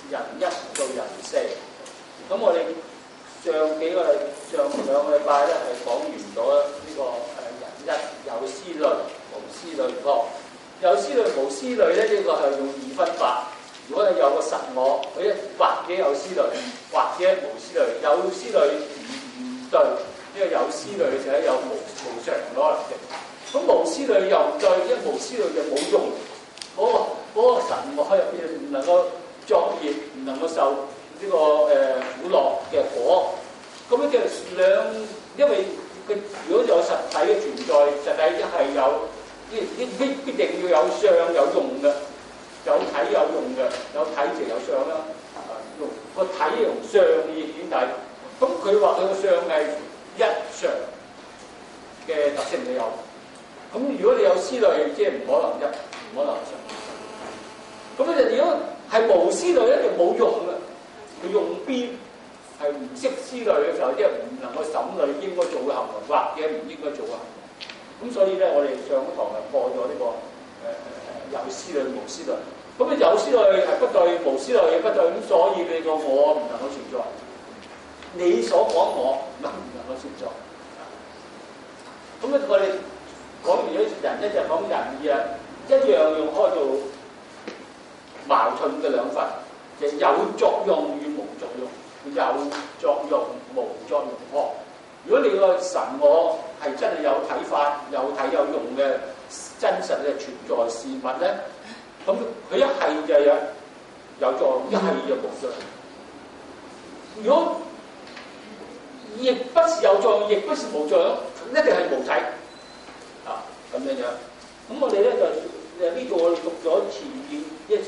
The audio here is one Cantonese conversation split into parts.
人一到人四。咁我哋上兩個禮拜咧係講完咗呢個人一有思慮無思慮科。有思慮無思慮咧，呢個係用二分法。如果係有個實我，佢一或者有思慮，或者無思慮。有思慮唔對，呢個有思慮就係有無常可能嘅。咁無思慮又唔對，因為無思慮就冇用。嗰個實我入邊唔能夠作業，唔能夠受呢個苦樂嘅果。咁樣就因為佢如果有實體嘅存在，實體一係有必定要有相有用嘅，有體有用嘅，有體就有相啦。用個體用相意顯體。咁佢話佢個相係一常嘅特性你有。咁如果你有思慮，即係唔可能一，唔可能常。咁咧，如果係無思慮咧，就冇用啦。佢用邊係唔識思慮嘅時候，即係唔能夠審慮應該做嘅行為，或者唔應該做嘅行為。咁所以咧，我哋上一堂係破咗呢個有思慮無思慮。咁啊，有思慮係不對，無思慮係不對，咁所以你個我唔能夠存在。你所講我唔能夠存在。咁咧，我哋講完咗人一就講人二啊，一樣用開做矛盾嘅兩份，就係有作用與無作用。有作用無作用哦。如果你個神我係真係有睇法、有體有用嘅真實嘅存在事物咧，咁佢一係就有作用，一係就無作用。如果亦不是有作用，亦不是無作用，一定係無體啊咁樣樣。咁我哋咧就呢度我哋讀咗前面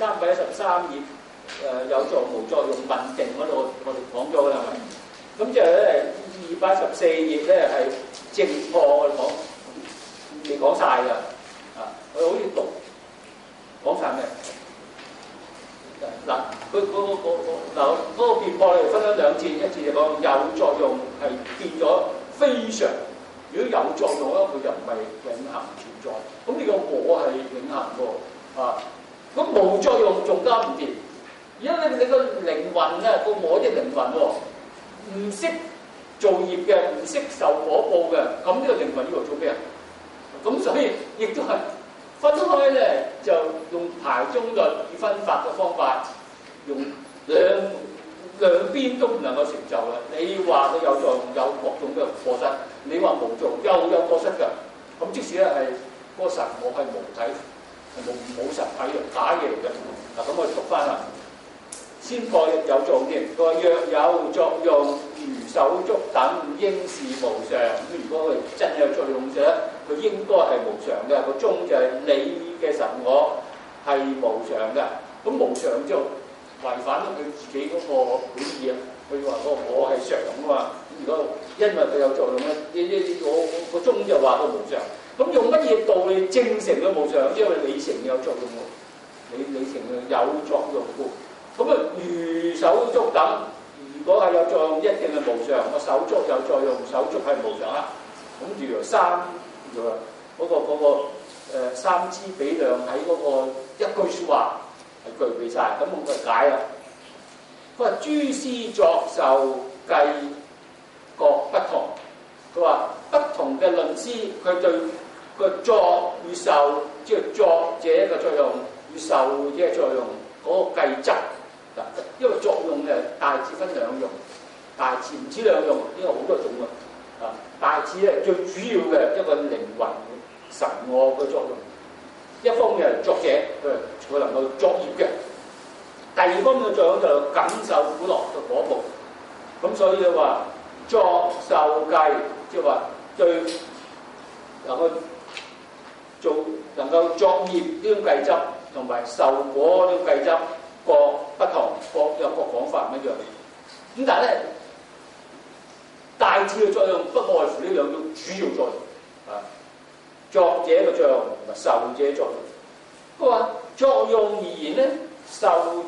313頁。有作無作用問定嗰度，我哋講咗㗎啦，係咪？咁之後咧214頁咧係正破，我哋未講晒㗎。我好似講晒咩？嗱，嗰個辯破咧分咗兩節，一節就講有作用係變咗非常，如果有作用咧，佢就唔係永恆存在。咁呢個我係永恆喎，咁無作用仲加唔掂。因為你個靈魂咧，個我啲靈魂喎，唔識做業嘅，唔識受果報嘅，咁呢個靈魂呢度做咩啊？咁所以亦都係分開咧，就用排中律與分法嘅方法，用兩邊都唔能夠成就嘅。你話佢有作用，有各種嘅過失；你話無作用，又有過失嘅。咁即使咧係個神我係無體，係冇實體嘅假嘢嚟嘅。嗱，咁我哋讀翻啦。先破有作用先，佢話若有作用如手足等，應是無常。咁如果佢真係有作用者，佢應該係無常嘅。個宗就係你嘅神我係無常嘅。咁無常之後違反咗佢自己嗰個本意啊！佢話個我係常啊嘛。咁如果因為佢有作用咧，我個宗就話佢無常。咁用乜嘢道理證成佢無常？因為理成有作用喎，理成有作用故。咁啊，如手足等，如果係有作用，一定係無常。個手足有作用，手足係無常啦。咁如三支比量喺嗰個一句説話係具備晒，咁我就解啦。佢話諸師作受計各不同。佢話不同嘅論師，佢對個作與受，即係作者嘅作用與受者嘅作用嗰個計則。因為作用嘅大致分兩用，大致唔止兩用，因為好多種啊。大致咧最主要嘅一個靈魂神我嘅作用，一方面係作者，佢能夠作業嘅；第二方面嘅作用就感受苦樂嘅果報。咁所以就話作受計，即係話對能夠作業呢種計執，同埋受果呢種計執。各不同，各有各講法唔一樣。咁但係咧，大致嘅作用不外乎呢兩種主要作用啊。作者嘅作用同埋受者作用。佢話作用而言咧，作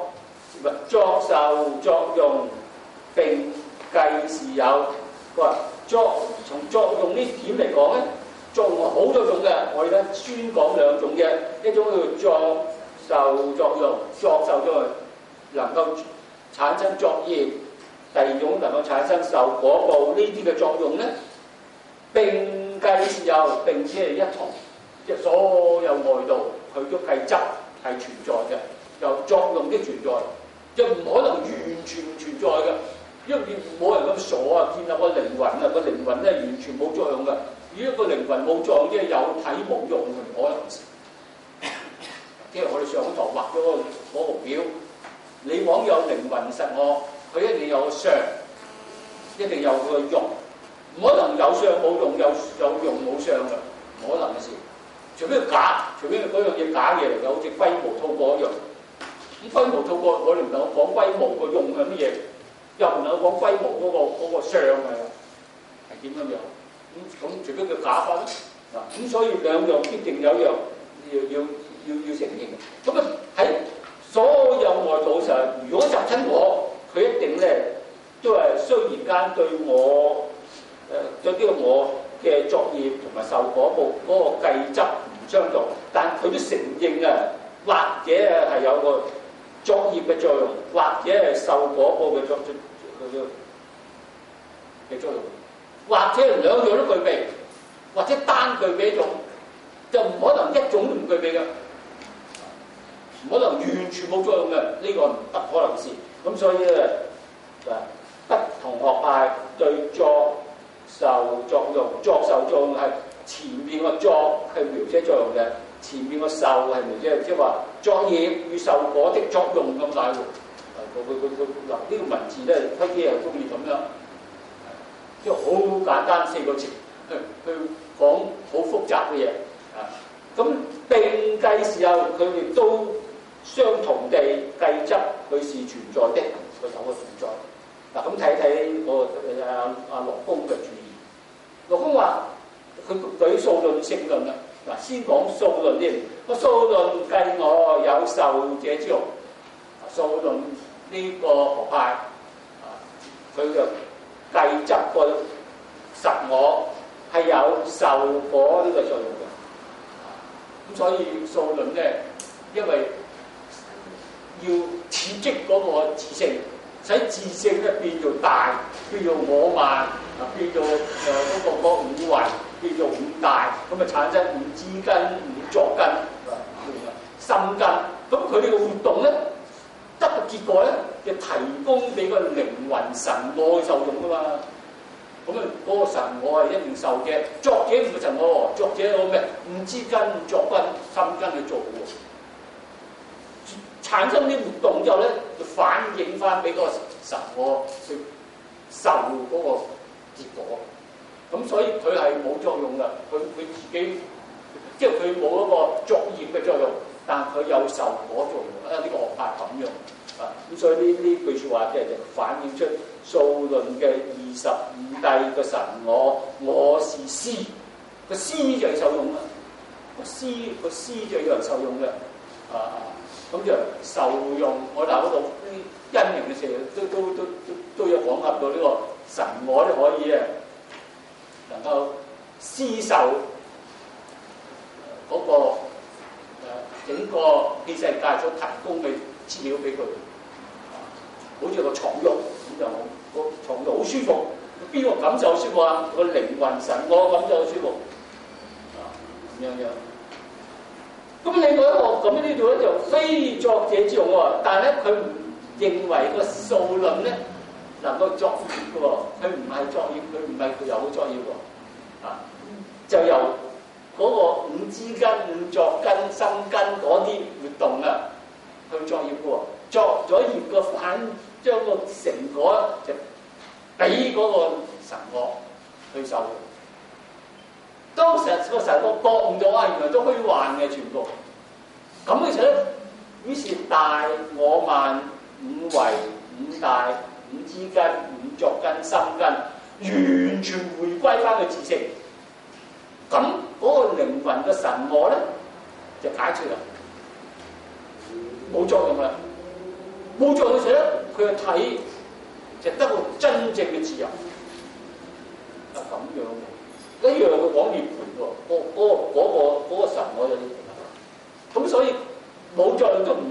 受作用並計是有。佢話從作用呢點嚟講咧，作用好多種嘅。我而家專講兩種嘅，一種叫作受作用，作受作用能夠產生作業，第二種能夠產生受果報呢啲嘅作用咧，並計時有，並且係一同，即係所有外道佢都計執係存在嘅，有作用的存在，就唔可能完全唔存在嘅，因為冇人咁傻啊，見到個靈魂啊，個靈魂咧完全冇作用嘅。如果個靈魂冇作用，即係有體冇用，唔可能事。即係我哋上一堂畫咗嗰個表，你講有靈魂實我，佢一定有個相，一定有佢個用，唔可能有相冇用，有用冇相嘅，唔可能嘅事。除非係假，除非嗰樣嘢假嘢嚟嘅，好似龜毛兔過一樣。咁龜毛兔過，我哋唔能夠講龜毛個用係乜嘢，又唔能夠講龜毛嗰個相係點樣樣。咁除非佢假法嗱，咁所以兩樣必定有一樣要承認。咁啊喺所有外道上，如果集親我，佢一定咧都係雖然間對我對呢個我嘅作業同埋受果報嗰個計執唔相同，但佢都承認啊，或者係有個作業嘅作用，或者係受果報嘅作用。或者兩樣都具備，或者單具備一種，就唔可能一種都唔具備嘅，唔可能完全冇作用嘅，呢個不可能事。咁所以咧，不同學派對作受作用，作受作用係前面個作係描寫作用嘅，前面個受係描寫即係話作業與受果的作用咁解喎。嗱呢個文字咧，輝基係中意咁樣。即係好簡單四個字去講好複雜嘅嘢啊！咁並計時候，佢哋都相同地計執佢是存在的，佢有個存在。嗱咁睇睇個阿羅公嘅注意。羅公話佢舉數論性論啦。嗱先講數論先，個數論計我有受者之用。數論呢個學派啊，佢嘅計執個實我係有受果呢個作用嘅，咁所以數論咧，因為要刺激嗰個自性，使自性咧變做大，變做我慢，啊變做嗰個五蘊，變做五大，咁啊產生五知根、五作根、心根，咁佢哋嘅活動咧，得個結果咧，就提供俾個靈魂神我受用噶嘛。咁啊，嗰個神我係一定受嘅，作者唔係神我，作者有咩五知根、五作根、心根去做嘅，產生啲活動之後咧，就反映翻俾個神我去受嗰個結果。咁所以佢係冇作用噶，佢自己即係佢冇一個作業嘅作用，但佢有受果作用。呢個學派咁樣啊，咁所以呢句説話即係反映出數論嘅25諦個神我是師，個師就係受用啦，個師就有人受用嘅咁就受用。我嗱嗰度啲因緣嘅時候都有講合到呢個神我都可以能夠施受嗰個整個器世界所提供嘅資料俾佢，好似個床褥咁就個床褥好舒服，邊個感受舒服啊？個靈魂神我感受舒服咁樣。咁另外一個咁呢度咧就非作者之用喎，但係咧佢唔認為個數論咧能夠作業嘅喎，佢唔係作業，佢唔係佢有作業喎，就由嗰個五知根、五作根、心根嗰啲活動去作業嘅喎，作咗業個反將個成果就俾嗰個神我去受。當時個神我覺悟咗原來都虛幻嘅全部，咁嘅時候咧，於是大我慢五維五大五知根五作根心根完全回歸翻佢自性，咁嗰個靈魂嘅神我咧就解脫啦，冇作用啦，冇作用嘅時候咧，佢嘅體就得到真正嘅自由，咁樣嘅。一樣佢講涅槃喎，嗰個神我有啲咁，所以冇作用都唔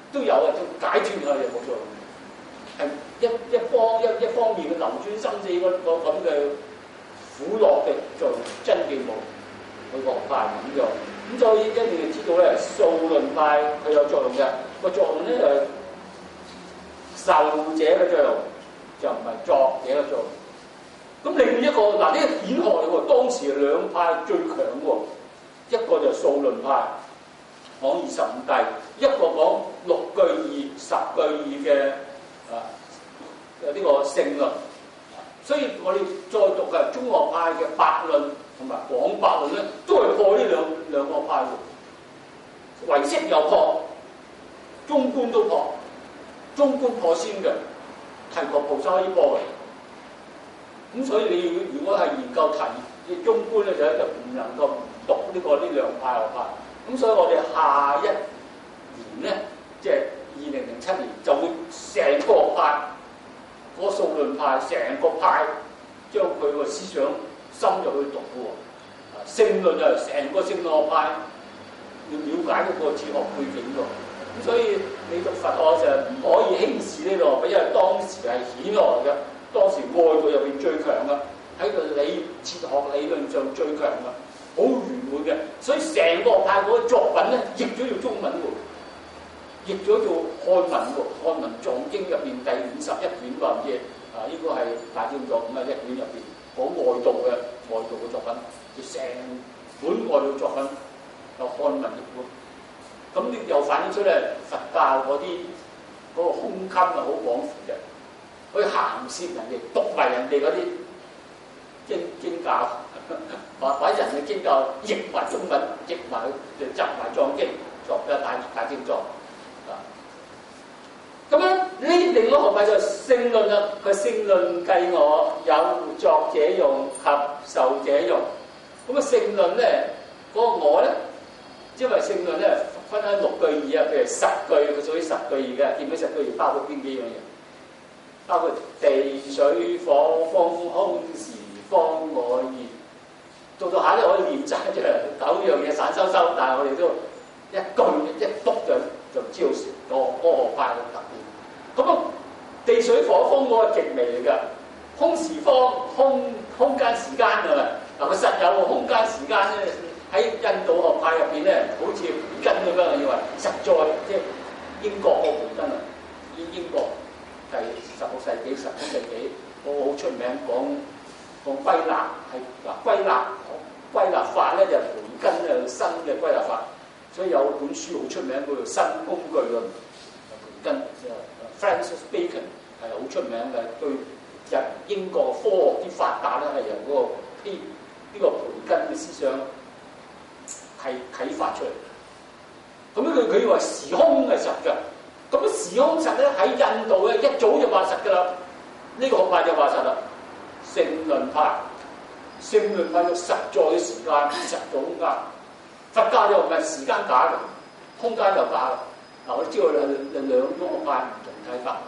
都有啊，都解決佢哋冇作用，係一方面嘅流轉生死嗰個咁嘅苦樂嘅作用，真嘅冇佢個學派咁樣。咁所以一定要知道咧，數論派佢有作用嘅，個作用咧就係受者嘅作用，就唔係作者嘅作用。咁另一個嗱，呢個顯學喎，當時兩派最強喎，一個就數論派講25諦，一個講6句義、10句義嘅呢個聖論。所以我哋再讀嘅中學派嘅百論同埋廣百論咧，都係破呢兩個派喎。唯識又破，中觀都破，中觀破先嘅，提婆菩薩可以破嘅。咁所以你如果係研究題中觀咧，就唔能夠唔讀呢兩派學派。咁所以我哋下一年咧，即係2007年，就會成個學派嗰個數論派，成個派將佢個思想深入去讀嘅喎。聖論就係成個聖論學派要了解嗰個哲學背景喎。咁所以你讀佛學就唔可以輕視呢個，因為當時係顯學嘅。當時外道入邊最強嘅，喺個哲學理論上最強嘅，好圓滿嘅，所以成個學派嗰個作品咧譯咗做中文喎，譯咗做漢文喎，《漢文藏經》入邊第51卷話嘅呢個係大正藏咁啊，一卷入邊講外道嘅作品，就成本外道作品有漢文譯本，咁你又反映出咧佛教嗰個胸襟啊好廣闊嘅。去鹹攝人哋，讀埋人哋嗰啲經教，把人嘅經教譯埋中文，譯埋就集埋藏經，作嘅大正藏啊。咁樣呢另一個學派就聖論啦，佢聖論計我有作者用及受者用。咁啊聖論咧嗰個我咧，因為聖論咧分開6句義啊，譬如10句，佢屬於10句義嘅，見到10句義包括邊幾樣嘢？包括地水火風空時方我業，到下咧可以練晒出嚟9樣嘢散收收，但係我哋都一句一篤就知道個學派嘅特點。咁啊，地水火風嗰個極微嚟㗎，空時方空間時間係咪？嗱，佢實有個空間時間咧，喺印度學派入邊咧，好似培根咁樣，以為實在即係英國個培根啊，英國。第16世紀、17世紀，我好出名講歸納，係嗱歸納法咧就係培根嘅新嘅歸納法，所以有本書好出名叫做《新工具論》，培根Francis Bacon 係好出名嘅，對英國科學啲發達咧係由呢個培根嘅思想係啟發出嚟。咁佢以為時空係實嘅。咁時空實咧喺印度咧一早就話實㗎啦，呢個學派就話實啦。聖論派有實在嘅時間、實在空間，佛教又唔係時間假嘅，空間又假嘅。嗱，我哋知道兩種學派唔同睇法。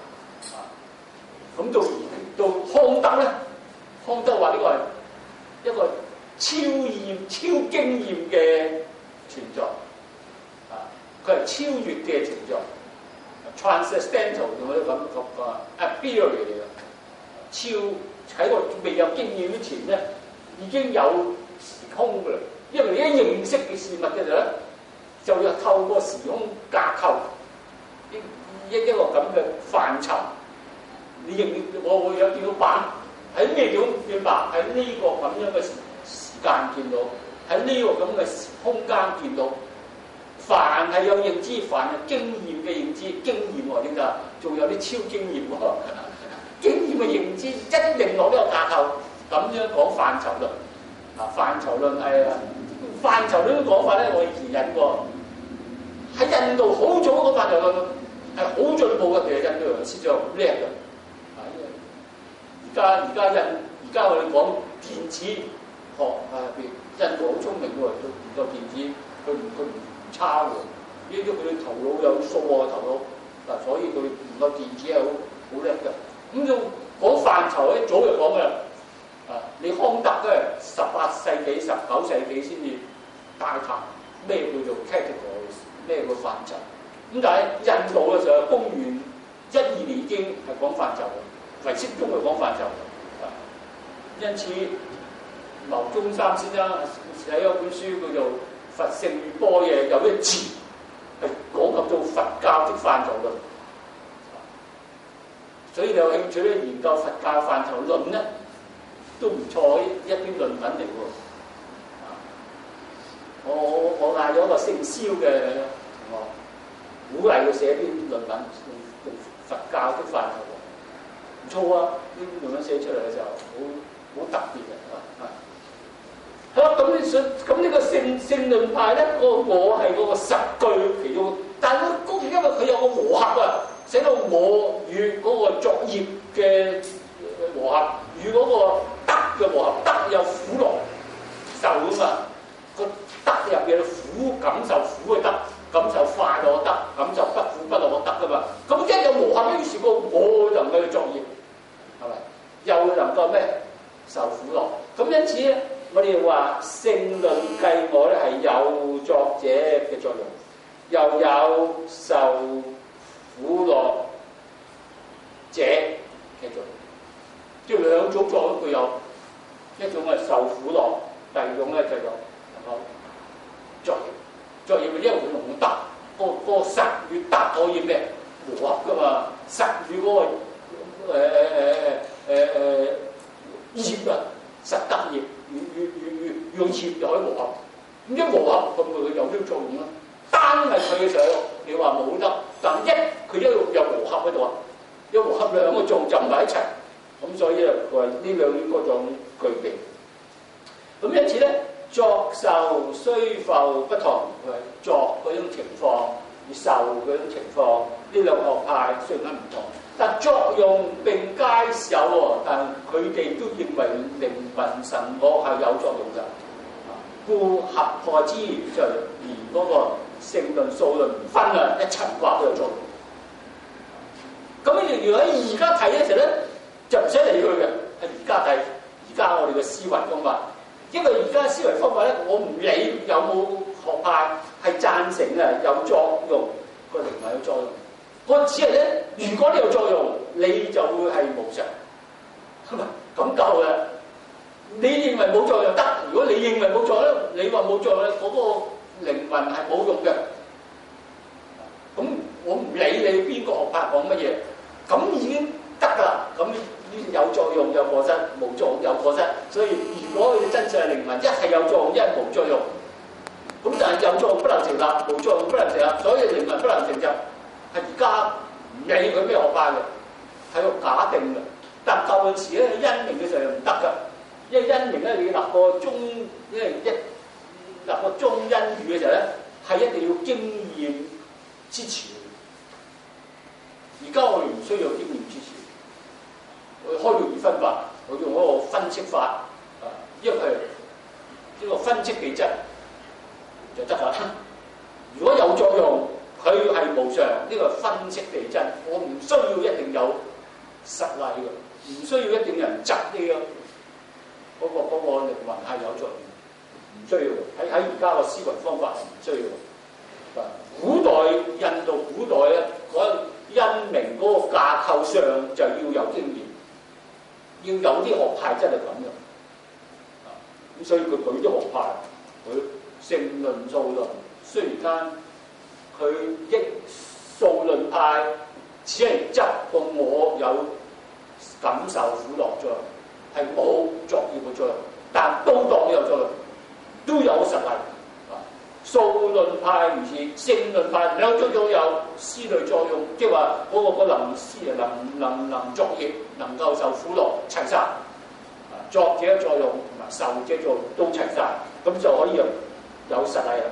咁到康德咧，康德話呢個係一個超經驗嘅存在，佢係超越嘅存在。Transcendental 用嗰啲感覺ability 嚟嘅，超喺個未有經驗之前咧，已經有時空㗎啦。因為你一認識嘅事物嘅時候咧，就要透過時空架構一個咁嘅範疇。你認我會有見到白喺咩點見白？喺呢個咁樣嘅時間見到，喺呢個咁嘅空間見到。凡係有認知，凡係經驗嘅認知，經驗喎點解？仲有啲超經驗喎，經驗嘅認知一定落呢個架構，咁樣講範疇論。範疇論係範疇論嘅講法咧，我以前引過喺印度好早嗰個範疇論係好進步嘅，其實印度人思想好叻嘅。而家我哋講電子學印度好聰明喎，研究電子，佢唔差喎，呢啲佢哋頭腦有數學頭腦，嗱，所以佢研究電子係好叻嘅。咁就講範疇咧，早就講嘅啦。你康德咧，18世紀、19世紀先至大談咩叫做 categories，咩叫範疇。 咁但係印度嘅時候，公元12年已經係講範疇嘅，唯識宗係講範疇嘅。因此，牟宗三先生寫咗本書叫做《佛性與般若》，有一節係講及到佛教的範疇論。所以你有興趣咧研究佛教範疇論咧，都唔錯一篇論文嚟喎。我嗌咗個姓蕭嘅同學，鼓勵佢寫篇論文，用佛教的範疇論，唔錯啊！呢篇論文寫出嚟嘅時候，好特別嘅，係嘛？好啦，咁呢個性論派咧，我係嗰個實據其中，但係佢因為佢有個和合啊，使到我與嗰個作業嘅和合，與嗰個得嘅和合，得有苦樂受啊嘛，個得入嘅苦感受苦嘅得，感受快樂嘅得，感受不苦不樂嘅得噶嘛，咁一有和合，於是個我能夠去作業，係咪？又能夠咩受苦樂？咁因此咧。我哋話性論計我咧係有作者嘅作用，又有受苦樂者嘅作用，即係兩種作用佢有，一種係受苦樂，第二種咧就有能夠作業。作業咪因為佢用得，個實與得可以咩和合噶嘛？實與嗰個業啊，實得業。用業就可以和合，咁一和合咁佢有啲作用啦。單係佢嘅時候，你話冇得，但佢一路有和合喺度啊，一和合兩個作用浸埋一齊，咁所以咧佢話呢兩個作用具備。咁因此咧，作受雖復不同，佢係作嗰種情況與受嗰種情況，呢兩個學派雖然唔同。但作用並皆有喎，但佢哋都認為靈魂神我係有作用嘅，故合破之就連嗰個性論數論唔分啊，一齊話都有作用。咁如果喺而家睇嘅時候咧，就唔使理佢嘅，係而家睇，而家我哋嘅思維方法，因為而家思維方法咧，我唔理有冇學派係贊成嘅有作用，個靈魂有作用。我只係咧，如果你有作用，你就會係無常，係咪咁夠嘅？你認為冇作用得，如果你認為冇作用，你話冇作用咧，嗰個靈魂係冇用嘅。咁我唔理你邊個學派講乜嘢，咁已經得㗎啦。咁有作用有過失，冇作用有過失。所以如果佢真正係靈魂，一係有作用，一係冇作用。咁但係有作用不能成立，冇作用不能成立，所以靈魂不能成就。係而家唔理佢咩學派嘅，係個假定嘅。但舊陣時咧，因明嘅時候又唔得㗎，因為因明咧，你立個中，因為立個中因語嘅時候咧，係一定要經驗支持。而家我哋唔需要經驗支持，我開到二分法，我用嗰個分析法啊，因為呢個分析地質就得啦。如果有作用。佢係無常，呢個分析地真，我唔需要一定有實例嘅，唔需要一定有人執呢個嗰個靈魂係有作用，唔需要嘅。喺而家個思維方法係唔需要嘅。古代印度古代咧，嗰因明嗰個架構上就要有經驗，要有啲學派真係咁嘅。咁所以佢舉啲學派，佢性論數論，雖然佢益數論派只係執個我有感受苦樂作用，係冇作業嘅作用，但都當有作用，都有實例。數論派如是，性論派兩種都有思慮作用，即係話嗰個能思能作業，能夠受苦樂齊晒。作者作用同埋受者作用都齊晒，咁就可以有實例啦。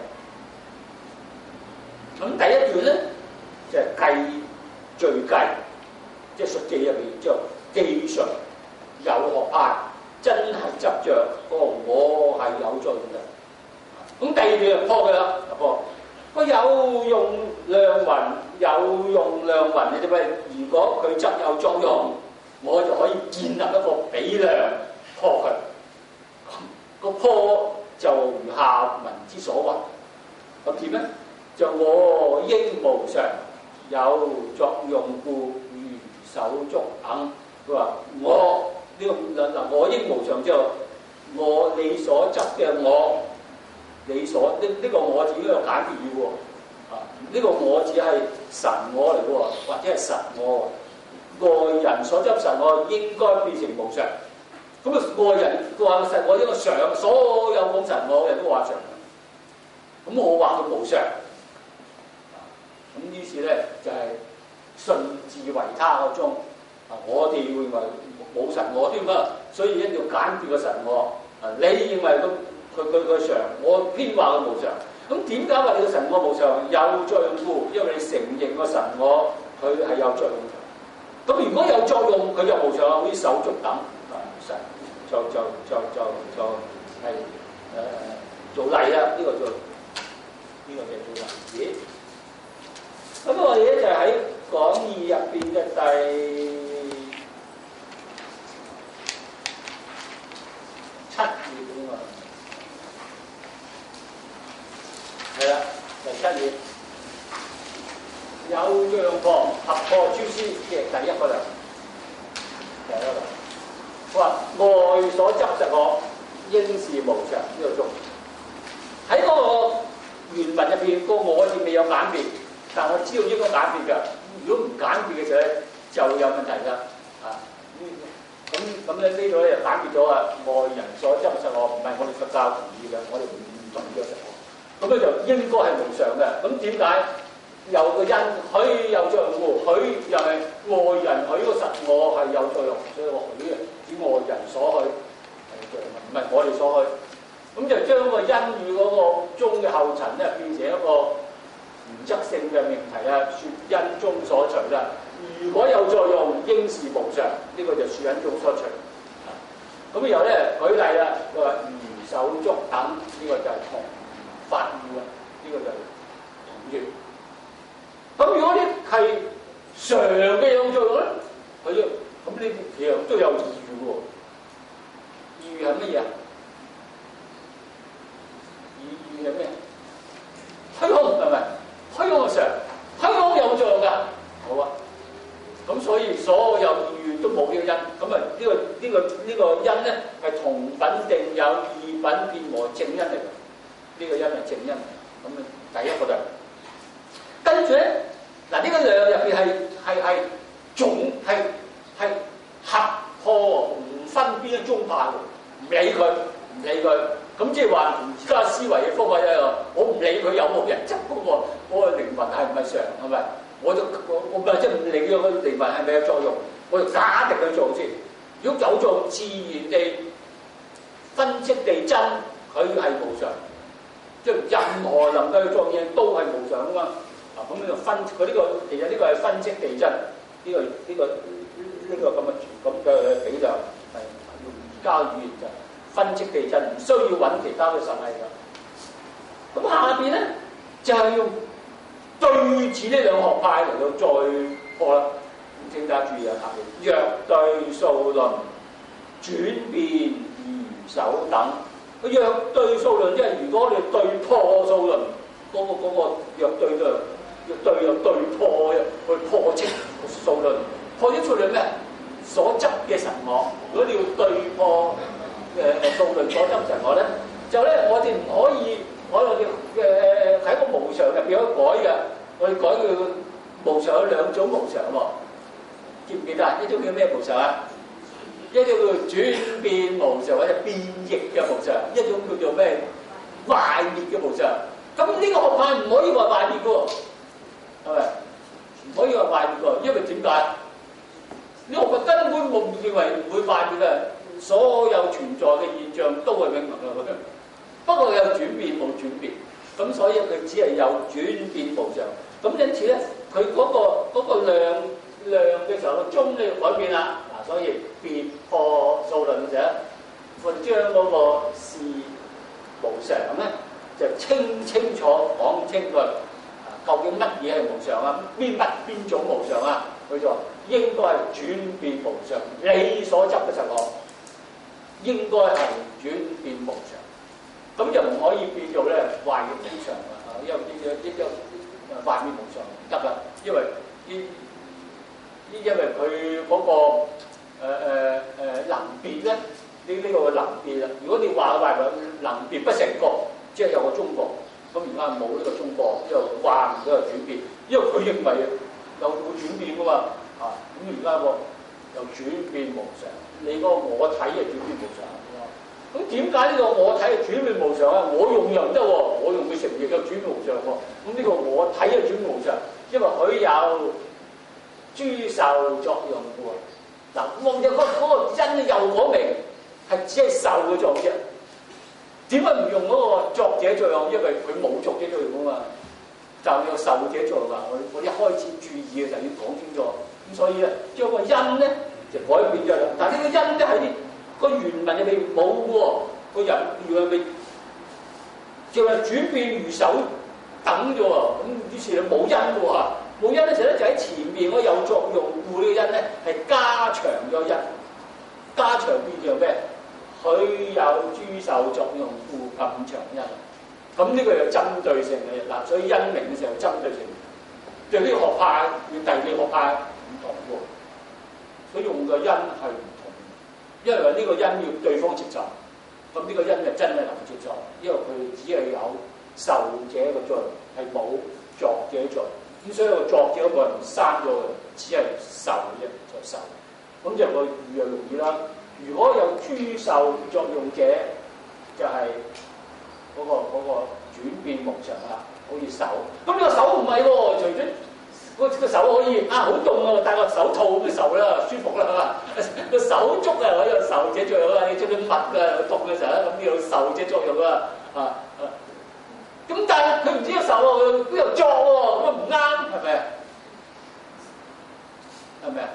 咁第一段咧就係計序計，即係術記入邊之後記述有學派真係執着嗰個我係有作用嘅。咁第二段就破佢啦，破個有用量雲，有用量雲你知唔知？如果佢執有作用，我就可以建立一個比量破佢。個破就如下文之所云，咁點咧？ 就我應無常，有作用故，如手足等。佢話我呢個我應無常之後，你所執嘅我，你所呢個我字應該有簡別語喎。呢個我字係神我嚟嘅喎，或者係實我。外人所執實我應該變成無常。咁啊，外人話實我應該常，所有講實我嘅人都話常。咁我話佢無常。咁於是咧就係順自為他嗰種。我哋認為冇神我添啊，所以一定要簡潔個神我。你認為佢常，我偏話佢無常。咁點解話你個神我無常？有作用故，因為你承認個神我佢係有作用。咁如果有作用，佢就無常，好似手足等神就係做例啦。呢個就做例子。咁我哋咧就喺講義入邊嘅第7頁啊嘛，係啦，第7頁有樣旁合破諸師嘅第一個啦，佢話外所執實我，應是無常。呢個中喺嗰個原文入邊，個我字未有簡別，但我知道應該簡別㗎。如果唔簡別嘅時候咧，就有問題㗎。咁咧呢度咧就簡別咗啊！外人所執實我，唔係我哋佛教同意嘅，我哋唔同意嘅實我。咁咧就應該係無常嘅。咁點解？有個因，許有作用故，許又係外人許個實我係有作用，所以我許嘅指外人所許係作用，唔係我哋所許。咁就將個因與嗰個中嘅後塵咧變成一個原則性嘅命題啦，説因中所隨啦。如果有作用，應是無常，呢個就説因中所隨。咁然後咧舉例啦，佢話如手足等，呢個就係同法義啦，呢個就係同義。咁如果呢係常嘅有作用咧，佢就咁呢其實都有義嘅喎。義係乜嘢啊？義係咩？虛空係咪？虛空係常，虛空有作用㗎。好啊。咁所以所有義都冇呢個因。咁啊呢個因咧係同品定有，異品變和正因嚟嘅。呢個因係正因。咁啊第一個就係。跟住咧，嗱呢個量入邊係總係合破，唔分邊一宗派喎，唔理佢，咁即係話而家思維嘅方法一樣，我唔理佢有冇人執嗰個靈魂係唔係常，係咪？我咪即係唔理佢個靈魂係咪有作用，我就假定佢做先。如果有作用，自然地分析地真，佢係無常，即係任何能夠作嘢都係無常啊嘛。咁呢個分佢呢個其實呢個係分析地真，呢個咁嘅比較係用而家語言就分析地真，唔需要揾其他嘅實例㗎。咁下邊咧就係用對治呢兩學派嚟到再破啦。咁請大家注意啊，下邊若對數論轉變如手等，若對數論即係如果你對破數論嗰個若對嘅。要對又對破，去破斥數論，破斥數論咩？所執嘅神我。如果你要對破數論所執神我咧，就咧我哋唔可以，我哋喺個無常入邊可以改嘅。我哋改佢無常有兩種無常喎，記唔記得啊？一種叫咩無常啊？一種叫轉變無常或者變異嘅無常，一種叫做咩壞滅嘅無常。咁呢個學派唔可以話壞滅嘅喎。係咪？唔可以話壞滅喎，因為點解？呢個根本冇認為唔會壞滅嘅，所有存在嘅現象都係永恆嘅。不過有轉變冇轉變，咁所以佢只係有轉變無常。咁因此咧，佢嗰個量嘅時候，個中咧改變啦。嗱，所以別破數論嘅時候，我哋將嗰個是無常咧，就清楚講清佢。究竟乜嘢係無常啊？邊種無常啊？佢就話應該係轉變無常，你所執嘅實我應該係轉變無常，咁就唔可以變做咧壞嘅非常啊！因為幻滅無常唔得噶，因為佢嗰個能別咧，呢個能別啊。如果你話能別不成國，即係有個中國，咁而家冇呢個中國，因為話唔到有轉變，因為佢認為有會轉變噶嘛，咁而家個又轉變無常，你嗰個我體係轉變無常。咁點解呢個我體係轉變無常啊？我用又唔得喎，我用佢成亦有轉變無常喎。咁呢個我體係轉變無常，因為佢有諸受作用嘅喎。嗱，望住嗰個因又講明係只係受嘅作用啫。點解唔用嗰個作者作用？因為佢冇作者作用啊嘛，就有受者作用啊。我一開始注意嘅就要講清楚。咁所以咧，將個因咧就改變咗啦。但係呢個因咧喺個原文入邊冇喎，個人原文叫係轉變如手等咗喎。咁於是就冇因嘅喎，冇因咧時咧就喺前面嗰有作用故呢個因咧係加長咗因，加長變咗咩？佢有諸受作用故咁長因。咁呢個有針對性嘅嗱，所以因明嘅時候針對性，對呢個學派與第二個學派唔同喎，佢用嘅因係唔同，因為呢個因要對方接受，咁呢個因就真係能接受，因為佢只係有受者嘅作用，係冇作者作用，咁所以個作者嗰個人刪咗嘅，只係受啫，就受，咁就個語就容易啦。如果有諸受作用者，就係嗰個轉變無常啦，好似手。咁呢個手唔係喎，除咗個手可以好凍啊，戴個手套咁受啦，舒服啦，係嘛？個手足啊，可以有受者作用啊，你將啲襪啊凍嘅時候咧，咁呢有受者作用啊。咁但係佢唔知有受喎，佢又作喎，咁啊唔啱，係咪？係咪啊？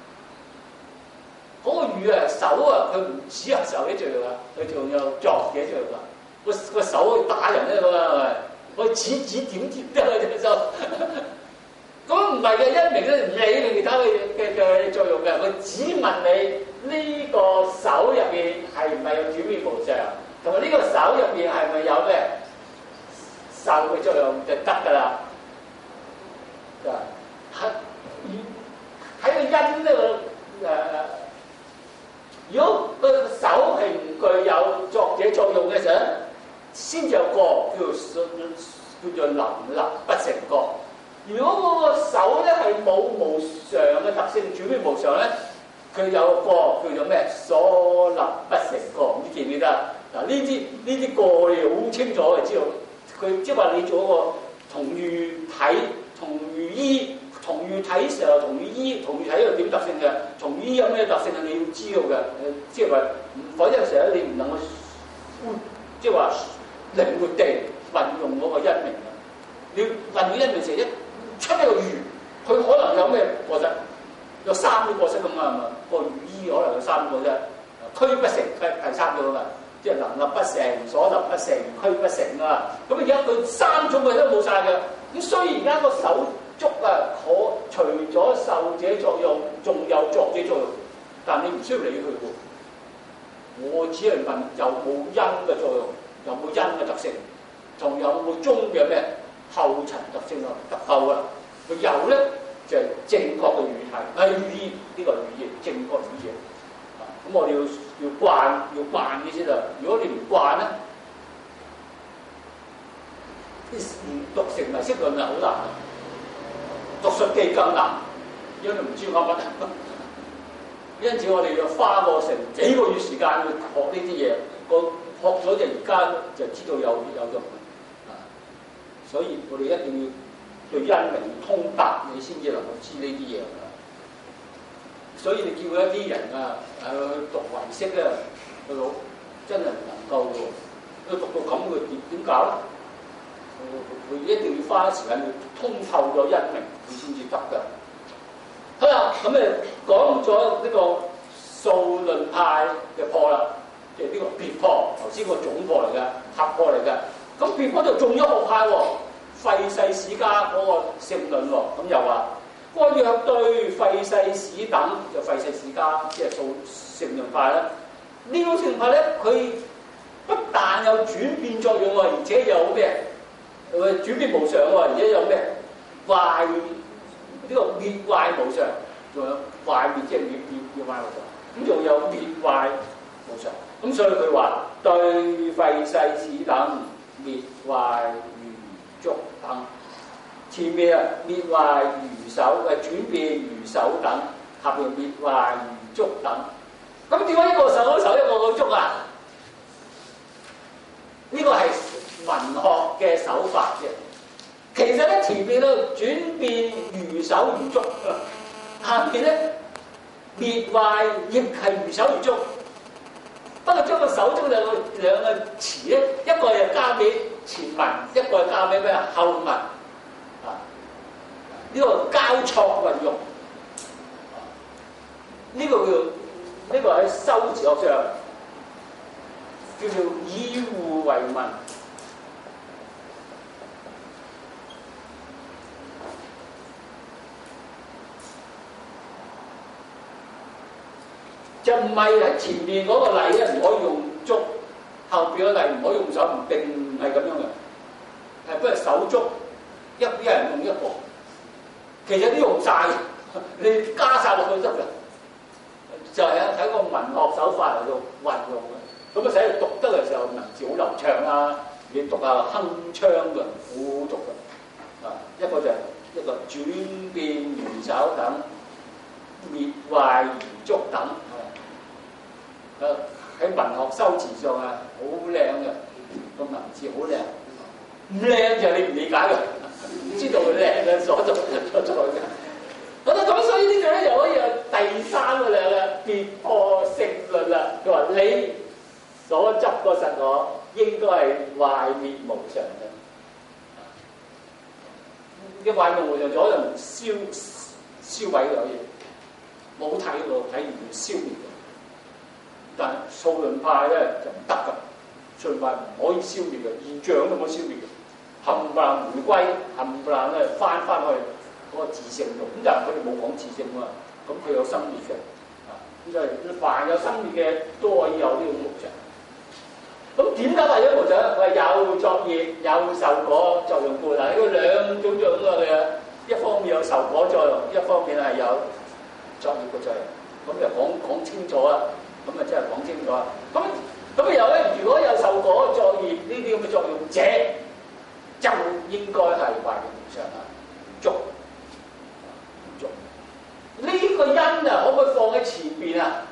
嗰個語啊，手啊，佢唔只係受者作用啊，佢仲有作者作用啊。個手去打人咧，咁啊，可以指點得啊隻手。咁唔係嘅，因明咧唔理其他嘅作用嘅，佢只問你呢個手入邊係唔係有轉變無常，同埋呢個手入邊係咪有咩受嘅作用就得㗎啦。喺個因呢個如果個手係唔具有作者作用嘅時候，先至有個叫做能立不成國。如果嗰個手咧係冇無常嘅特性，轉變無常咧，佢有個叫做咩？所立不成國，唔知記唔記得？嗱，呢啲個我哋好清楚嘅知道，佢即係話你做一個同喻體、同喻依、同喻體時候同喻依、同喻體有點特性嘅，同喻依有咩特性係你要知道嘅，即係話，否則時候你唔能夠即係話靈活地運用嗰個因明嘅，你運用因明成一出一個喻，佢可能有咩過失？有三個過失咁啊，係嘛？個喻依可能有三個啫，區不成第三個嘛，即係能立不成、所立不成、區不成啊。咁而家佢三種嘅都冇晒嘅。咁所以而家個手足啊，除咗受者作用，仲有作者作用，但你唔需要理佢喎。我只係問有冇因嘅作用，有冇因嘅特性，仲有冇中嘅咩後塵特性啊？特後啊，佢有咧就係、是、正確嘅語體，語意呢個語意正確語意。咁我哋要慣嘅先啦。如果你唔慣咧，讀成唯識論啊好難，讀述記更難，因為你唔知講乜。因此我哋要花過成幾個月時間去學呢啲嘢，學咗就而家就知道有用。所以我哋一定要對因明通達，你先至能夠知呢啲嘢。所以你叫一啲人去讀唯識咧，佢真係唔能夠喎。佢讀到咁佢點搞咧？佢一定要花時間去通透咗因明，佢先至得㗎。好啦，咁講咗呢個數論派嘅破啦，即係呢個別破，頭先個總破嚟嘅，合破嚟嘅。咁別破就仲有學派喎，費世史家嗰個性論喎，咁又話個若對費世史等，就費世史家即係數性論派啦。呢種性論派咧，佢不但有轉變作用喎，而且有咩？轉變無常喎，而且有咩？ 壞呢個滅壞無常，仲有壞滅即係滅壞無常，咁仲有滅壞無常。咁所以佢話對廢世此等滅壞如觸等，前面啊滅壞如手轉變如手等，後邊滅壞如觸等。咁點解一個手一個觸啊？呢個係文學嘅手法嘅。其實咧前邊咧轉變如手如觸，下邊咧滅壞亦係如手如觸。不過將個手中兩個詞咧，一個係加俾前文，一個係加俾咩後文啊？呢個交錯運用，呢個喺修辭學上叫做以互為文。就唔係喺前面嗰個例咧，唔可以用觸；後邊個例唔可以用手，並唔係咁樣嘅。係不過手觸一人用一個，其實都用晒，你加晒落去得㗎。就係喺個文學手法嚟到運用嘅，咁啊使佢讀得嘅時候文字好流暢啦，你讀下鏗鏘嘅苦讀嘅。啊，一個就係一個轉變如手等，滅壞如觸等。喺文學修辭上啊，好靚嘅，個文字好靚。唔靚就係你唔理解嘅，唔知道佢靚嘅所在嘅。好啦，咁所以呢度咧又可以有第三個靚啦，別破性論啦。佢話你所執個實我應該係壞滅無常嘅，壞滅無常咗就燒毀咗嘢，冇睇到睇唔到消滅嘅。但係數論派咧就唔得㗎，數論派唔可以消滅嘅，現象都唔可以消滅嘅，冚唪唥回歸，冚唪唥咧翻去嗰個自性度。咁但係佢哋冇講自性喎，咁佢有生滅嘅，啊咁就係凡有生滅嘅都可以有呢種無常。咁點解話有無常？佢係有作業有受果作用嘅，嗱呢個兩種作用嘅，一方面有受果作用，一方面係有作業嘅作用。咁就講清楚啦。咁啊，真係講清楚啦。咁又咧，如果有受果作業呢啲咁嘅作用者，就應該係壞滅無常啦。觸呢個因啊，可唔可以放喺前邊啊？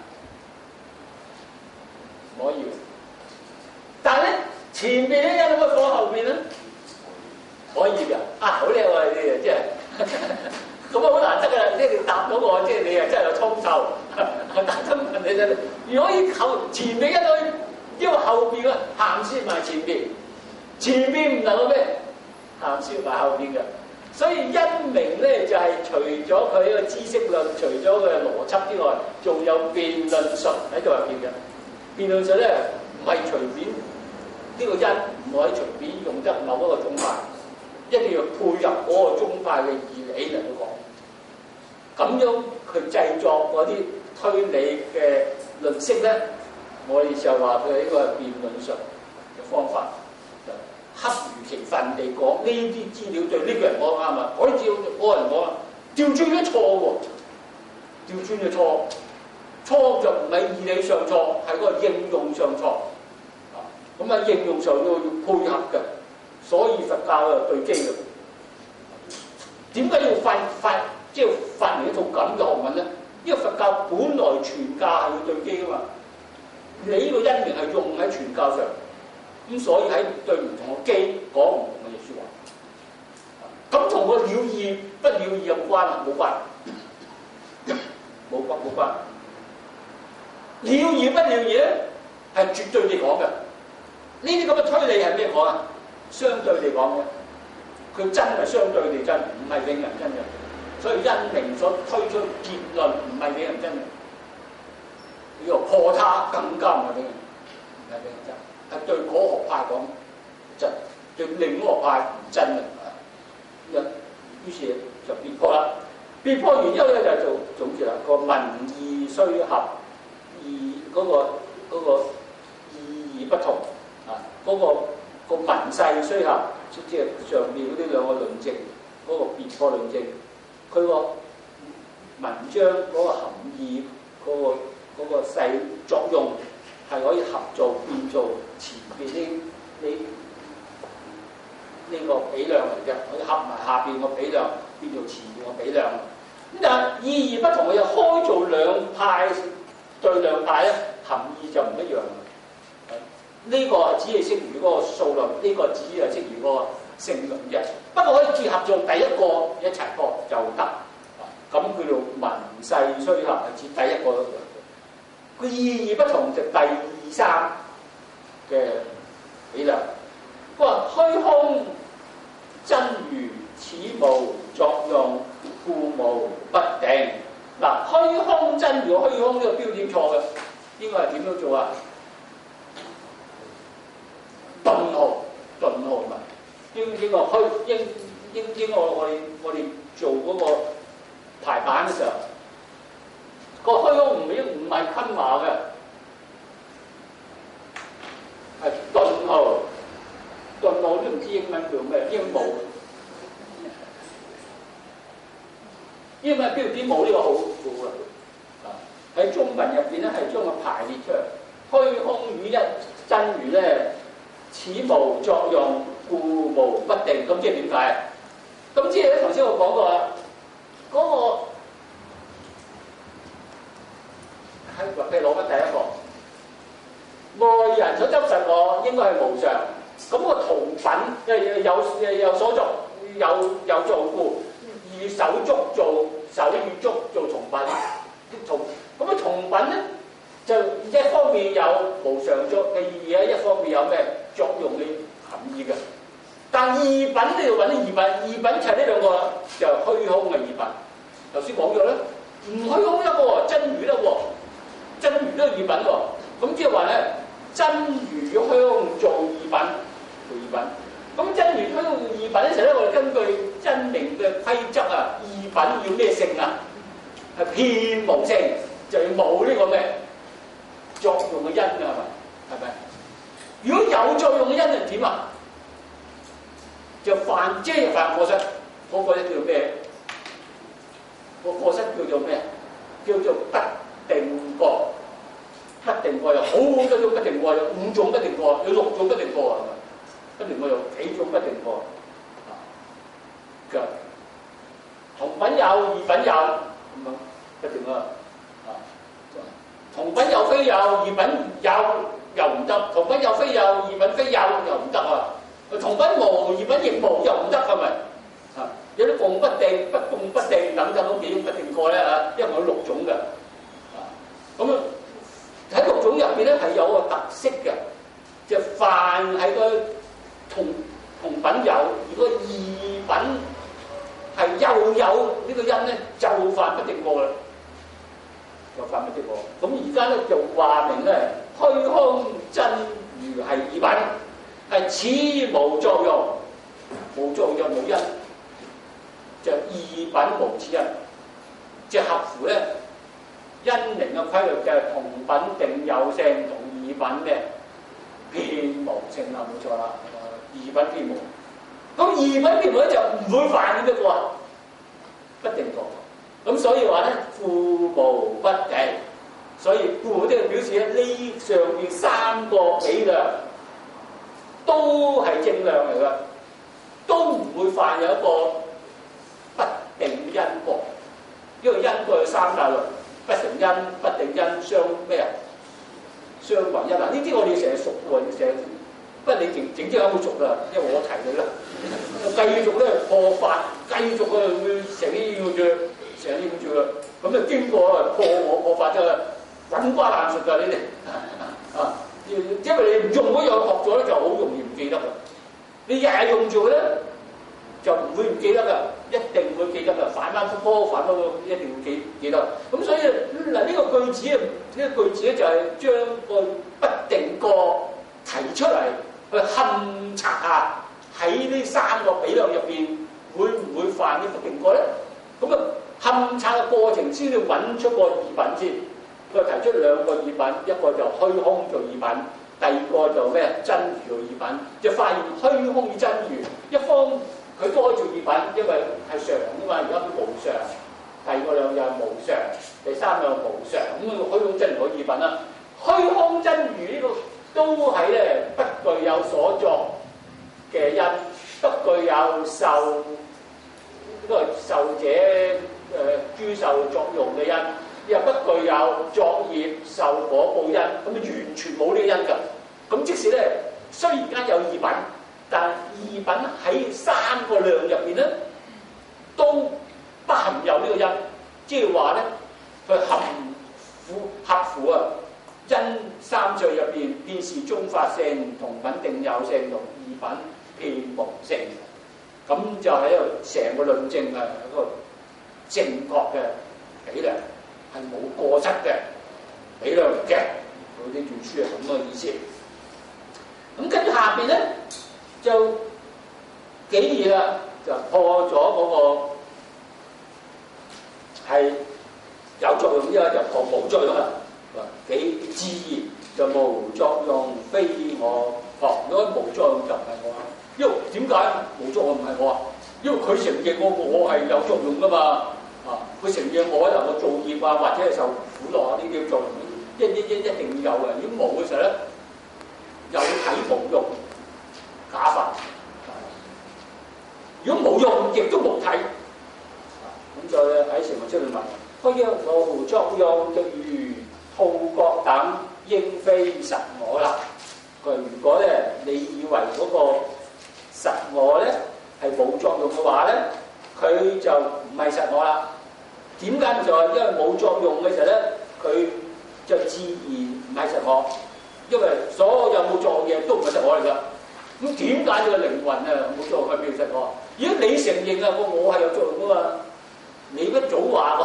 唔可以。但係咧，前邊嘅因可唔可以放喺後邊咧？可以㗎。啊，好叻喎！你哋真係。咁啊好難得㗎，即係你答到我，即係你係真係有通透。但真問你真，如果以後前面一堆，因為後邊嘅銜接埋前邊，前邊唔能夠咩銜接埋後邊嘅，所以因明咧就係、是、除咗佢嘅知識論，除咗佢嘅邏輯之外，仲有辯論術喺度入邊嘅。辯論術咧唔係隨便呢、這個因唔可以隨便用得某一個宗派，一定要配合嗰個宗派嘅義理嚟到講。咁樣佢製作嗰啲推理嘅論式咧，我哋就話佢呢個係辯論術嘅方法，就恰如其分地講呢啲資料對呢個人講啱啊，可以照嗰個人講啊，調轉咗錯喎，調轉咗錯就唔係義理上錯，係嗰個應用上錯啊。咁啊應用上要配合嘅，所以佛教啊對機嘅。點解要即係發明一套咁嘅學問咧？因為佛教本來傳教係要對機噶嘛，你呢個因緣係用喺傳教上，咁所以喺對唔同嘅機講唔同嘅嘢説話。咁同個了義不了義有冇關啊？冇關，冇關。了義不了義咧係絕對地講嘅。呢啲咁嘅推理係咩講啊？相對地講嘅，佢真係相對地真，唔係令人真嘅。所以因明所推出結論唔係俾人真嘅，呢個破他更加唔係俾人，唔係俾人真，係對嗰學派講真，對另一學派唔真嘅。於是就別破啦。別破原因咧就係做總結啦，個文義雖合，義嗰個意義不同啊，嗰個文勢雖合，即係上面嗰啲兩個論證。 嗰個別課論證，佢個文章嗰個含義嗰個細作用係可以合做變做前邊呢個比量嚟嘅，可以合埋下邊個比量變做前邊個比量。咁但係意義不同嘅，又開做兩派對兩派咧，含義就唔一樣。呢個只係適宜嗰個數論，呢個只係適宜嗰個性論啫。不過可以結合做第一個一齊學就得。咁叫做文勢趨合，係指第一個。個意義不同就第二三嘅比量。佢話虛空真如此無作用，故無不定。嗱，虛空真如虛空呢個標點錯嘅，應該係點樣做啊？頓號嘛，應該我哋做嗰個排版嘅時候，個虛空唔係襟碼嘅，係頓號。頓號都唔知英文叫咩，英冇。英文標點冇呢個好符啊！喺中文入邊咧係將佢排列出嚟，虛空與一真如咧，此無作用，故無不定。咁即係點解？咁即係咧頭先我講過啦，嗰個係譬如攞翻第一個，外人所執實我應該係無常。咁個同品有所作，有做故，以手與足做同品。咁啊同品咧就一方面有無常作嘅意義，一方面有咩作用嘅含義嘅。但二品你要揾啲二品就係呢兩個就虛空嘅二品。頭先講咗咧，唔虛空一個真如啦喎，真如都係二品喎。咁即係話咧，真如虛空做二品。咁真如虛空二品嘅時候咧，我哋根據真明嘅規則啊，二品要咩性啊？係遍無性，就要冇呢個咩作用嘅因啊？係咪？如果有作用嘅因係點啊？就犯遮犯過失，嗰個咧叫做咩？個過失叫做咩？叫做不定過。不定過有好多種不定過，有5種不定過，有6種不定過係咪？不定過有幾種不定過啊？嘅同品有，二品有，咁樣不定啊！同品有非有，二品有又唔得；同品有非有，二品非有又唔得啊！同品無，二品亦無又唔得係咪？啊，有啲共不定、不共不定等等嗰幾種不定過咧嚇，因為有6種嘅啊。咁啊喺6種入邊咧係有個特色嘅，就凡係個同品有，如果二品係又有呢個因咧，就犯不定過啦，就犯不定過。咁而家咧就話明咧，虛空真如係二品，係此無作用，無作用就冇因，就二品無此因，即係合乎咧因明嘅規律嘅同品定有性，同二品咧遍無性啦，冇錯啦。二品遍無，咁二品遍無咧就唔會犯呢個不定過，咁所以話咧故無不定，所以故即係表示咧呢上邊3個比量都係正量嚟㗎，都唔會犯有一個不定因果，因為因果有3大類，不成因、不定因、相咩啊？相違因啊！呢啲我哋成日熟喎，成日。不過你整之後會熟啦，因為我提你啦，繼續咧破法，繼續會成日要住啦，咁就經過破我破法之後，滾瓜爛熟㗎你哋啊！因為你唔用嗰樣學咗咧，就好容易唔記得㗎。你日日用住咧，就唔會唔記得㗎，一定會記得㗎。反覆一定會記得。咁所以嗱呢個句子啊，呢個句子咧就係將個不定過提出嚟。去勘察下喺呢3個比量入邊會唔會犯呢不定過咧？咁啊勘察嘅過程先要揾出個二品先。佢提出2個二品，一個就虛空做二品，第二個就咩真如做二品。就發現虛空與真如一方佢都可以做異品，因為係常㗎嘛。而家都無常，第二個兩又係無常，第三個無常，咁虛空真如嘅異品啦。虛空真如呢個都係咧不具有所作嘅因，不具有受呢個受者諸受作用嘅因，又不具有作業受果報因，咁完全冇呢個因㗎。咁即使咧雖然間有異品，但異品喺三個量入邊咧都不含有呢個因，即係話咧佢合乎啊因三聚入邊便是中法性同品定有性同異品遍無性。咁就喺度成個論證係一個正確嘅比量，係冇過失嘅比量嚟嘅。佢呢段書係咁嘅意思。咁跟住下邊咧就幾易啦，就破咗嗰個係有作用，依家就破冇作用啦。幾自然就無作用，非我學。如果無作用就唔係我。因為點解無作用唔係我啊？因為佢承認我係有作用噶嘛。佢承認我有個造業啊，或者係受苦樂啊，呢啲作用一定要有嘅。如果冇嘅時候咧，有體無用，假法。如果冇用，亦都無體。咁就喺成文出嚟問：開一無作用，就如兔角等，應非實我啦。佢如果咧，你以為嗰個實我咧係冇作用嘅話咧，佢就唔係實我啦。點解就係因為冇作用嘅時候咧，佢就自然唔係實我。因為所有冇作用嘅嘢都唔係實我嚟㗎。咁點解你個靈魂啊冇作用係變實我？如果你承認啊個我係有作用㗎嘛，你一早話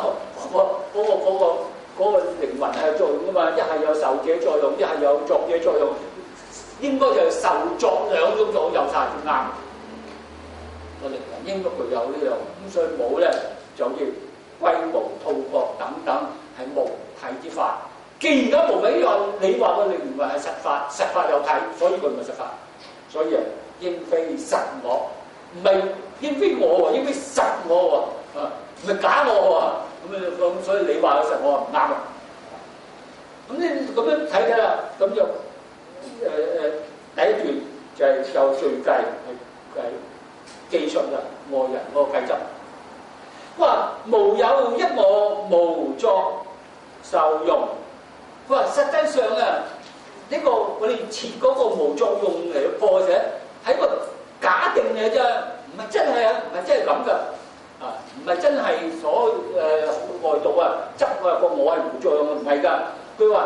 嗰個靈魂係有作用㗎嘛，一係有受者作用，一係有作者作用。應該就係受作兩種作用有曬先啱。個靈魂應該具有呢樣，咁所以冇咧就要歸無兔角等等係無體之法。既然而家無體話，你話個靈魂係實法，實法有體，所以佢唔係實法。所以啊，應非實我，唔係應非我喎，應非實我喎，唔係假我喎。咁所以你話個實我唔啱啊。咁你咁樣睇睇啦，咁就。第一段就係有罪計係技術啦，外人嗰個計則。佢話無有一我，無作受用。佢話實際上啊，呢個我哋設嗰個無作用嚟破嘅，係一個假定嘅啫，唔係真係啊，唔係真係咁噶。唔係真係所外道啊，執個我係無作用，唔係㗎。佢話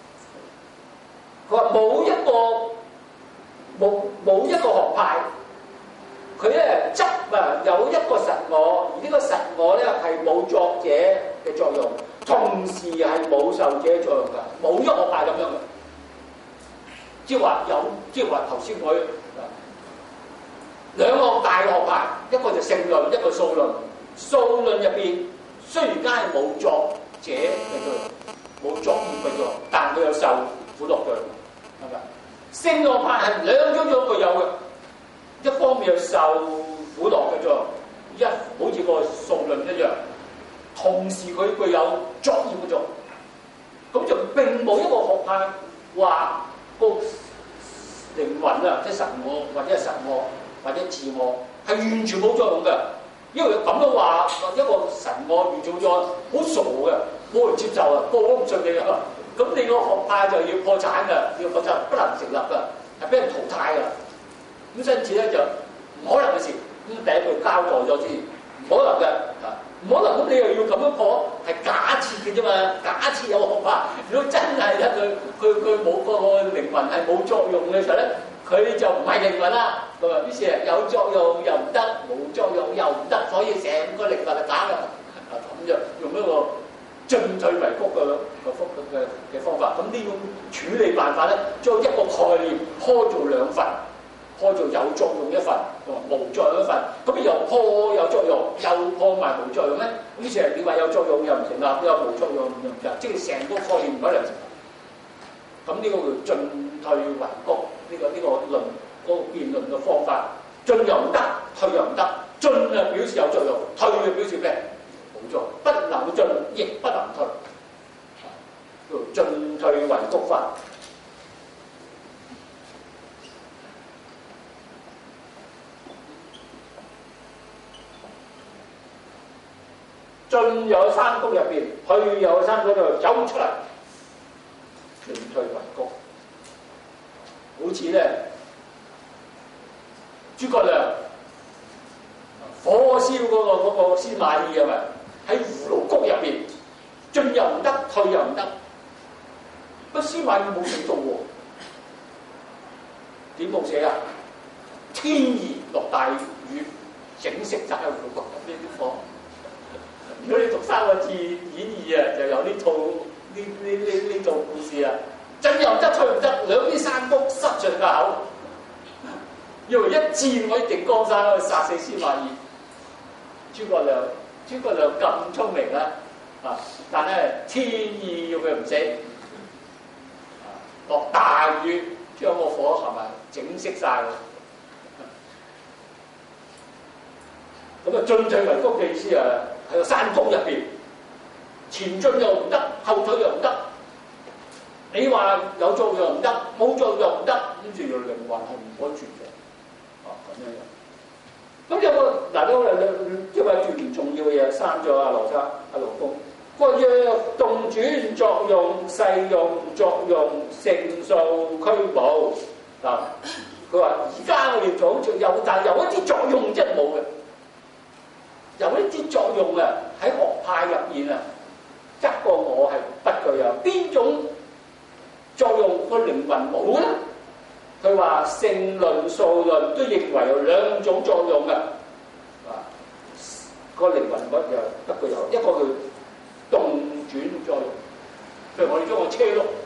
冇一個學派，佢咧執有一個實我，而呢個實我咧係冇作者嘅作用，同時係冇受者嘅作用㗎，冇一個學派咁樣嘅。即係話頭先我兩個大學派，一個就性論，一個數論。數論入邊雖然間係冇作者嘅作用，冇作業嘅作用，但佢有受苦樂嘅，係咪？性論派係兩種作用有嘅，一方面有受苦樂嘅作用，好似個數論一樣，同時佢具有作業嘅作用，咁就並冇一個學派話個靈魂啊，即係神我或者係神我或者自我係完全冇作用嘅。因為咁樣話一個神我完全冇作用，好傻嘅，冇人接受啊，個個都唔信你啊。咁你個學派就要破產㗎，要破產不能成立㗎，係俾人淘汰㗎。咁因此咧就唔可能嘅事。咁第一句交代咗先，唔可能嘅，唔可能。咁你又要咁樣破，係假設嘅啫嘛。假設有個學派，如果真係咧佢冇個靈魂係冇作用嘅時候咧，佢就唔係靈魂啦。咁啊，於是有作用又唔得，冇作用又唔得，所以成個靈魂係假嘅。咁就用一個進退維谷嘅方法。咁呢種處理辦法咧，將一個概念開做兩份，開做有作用一份同埋無作用一份。咁又破有作用，又破埋無作用咧。於是你話有作用又唔成立，有無作用又唔成立，即係成個概念唔可能成立。咁呢個叫進退維谷，呢個論嗰個辯論嘅方法進又唔得，退又唔得。進啊表示有作用，退啊表示咩？冇作用，不能進亦不能退，叫進退維谷法。進有山谷入邊，退有山谷度走出嚟，進退維谷。好似咧諸葛亮火燒嗰個司馬懿啊嘛，喺葫蘆谷入邊，進又唔得，退又唔得。不過司馬懿冇死到喎，點冇死啊？天意落大雨，整熄晒葫蘆谷呢啲火。如果你讀《三國志演義》啊，就有呢套故事啊。進又唔得，退唔得，兩邊山谷塞住個口，以為一箭可以定江山，去殺死司馬懿。諸葛亮咁聰明啦，但係天意要佢唔死，落大雨將個火係咪整熄晒佢？咁啊，進退維谷嘅意思啊，喺個山谷入邊，前進又唔得，後退又唔得。你話有作用又唔得，冇作用又唔得，咁就靈魂係唔可以存在。咁樣樣。咁有個嗱，因為一段重要嘅嘢刪咗阿羅公。個若動轉作用、勢用作用、成數俱無。嗱，佢話而家我哋做好似有，但係有一啲作用即係冇嘅。有一啲作用啊，喺學派入邊啊，則個我係不具有。邊種作用個靈魂冇咧？佢話性論、數論都認為有兩種作用嘅，個靈魂嗰樣得佢有一個叫動轉作用，譬如我哋將個車轆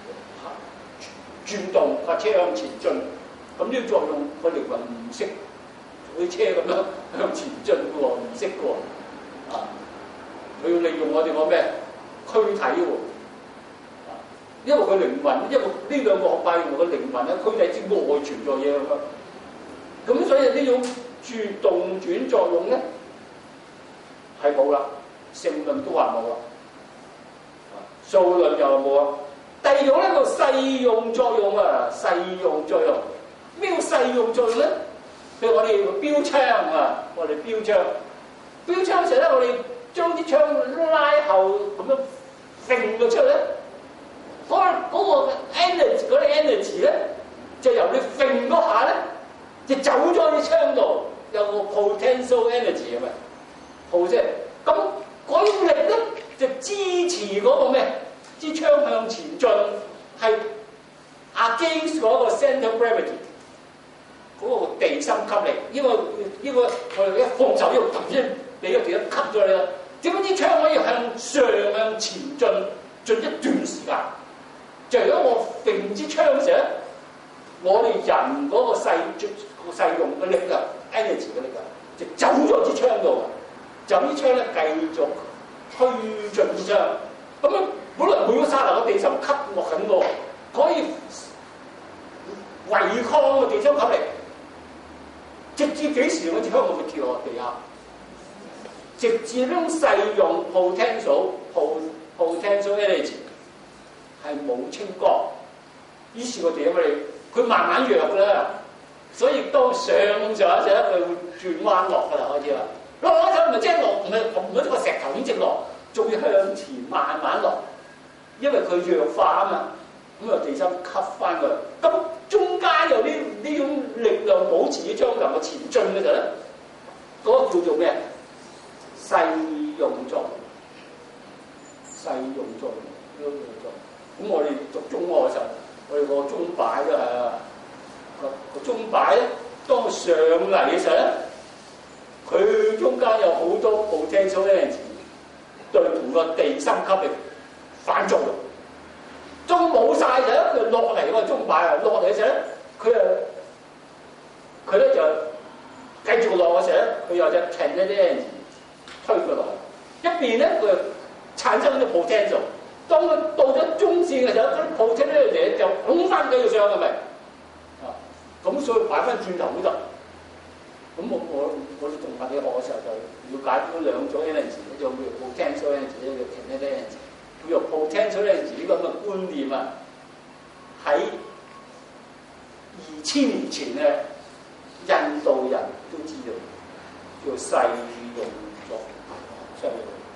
轉動，架車向前進，咁呢個作用個靈魂唔識，好似車咁樣向前進嘅喎，唔識嘅喎，佢要利用我哋個咩軀體喎。因為佢靈魂，因為呢兩個學派用個靈魂咧，佢哋係外存在嘢咁所以呢種動轉作用咧係冇啦，性論都話冇啦，數論又冇啊。第二種咧個勢用作用啊，勢用作用，咩叫勢用作用咧？譬如我哋標槍啊，我哋標槍嘅時候咧，我哋將啲槍拉後咁樣揈咗出嚟咧。嗰個 energy 嗰啲 energy 咧，就由你揈嗰下咧，就走咗啲槍度，有個 potential energy 啊嘛 ，potential 咁嗰啲力咧就支持嗰個咩？支槍向前進係 against 嗰個 center gravity 嗰個地心吸力，因為我哋一放手，一個突然俾個地心吸咗你啦，點解啲槍可以向前進一段時間？就如果我揈支槍時，我哋人嗰個勢用嘅力量 energy 嘅力量就走咗支槍度，就啲槍咧繼續推進支槍。咁樣本來每個剎那個地心吸落緊個，可以違抗個地心吸力，直至幾時嗰支槍會跳落地下？直至呢種勢用 potential energy。係冇清光，於是個點佢慢慢弱啦，所以當上一陣佢會轉彎落㗎啦，開始啦。落嗰陣唔係即係落，唔係個石頭咁直落，仲要向前慢慢落，因為佢弱化啊嘛，咁啊地心吸翻佢。咁中間有呢種力量保持啲槍能夠前進嘅時候咧，嗰個叫做咩？勢用作用，勢用作用，咁我哋讀中學嘅時候，我哋個鐘擺都係個鐘擺咧，當佢上嚟嘅時候咧，佢中間有好多 potential energy 對同個地心吸力反作用。鐘冇晒嘅時候，佢落嚟個鐘擺啊，落嚟嘅時候咧，佢咧就繼續落嘅時候咧，佢有隻 kinetic energy 推佢落嚟，一邊咧佢產生咗 potential。當佢到咗中線嘅時候，嗰啲抱車呢樣嘢就拱翻佢上嘅咪，咁所以擺翻轉頭都得， 咁我哋讀物理學嘅時候就了解咗兩種 energy， 一種叫 potential energy， 一種叫 kinetic energy。叫做 potential energy 呢個咁嘅觀念啊，喺2000年前咧，印度人都知道，叫細用作用，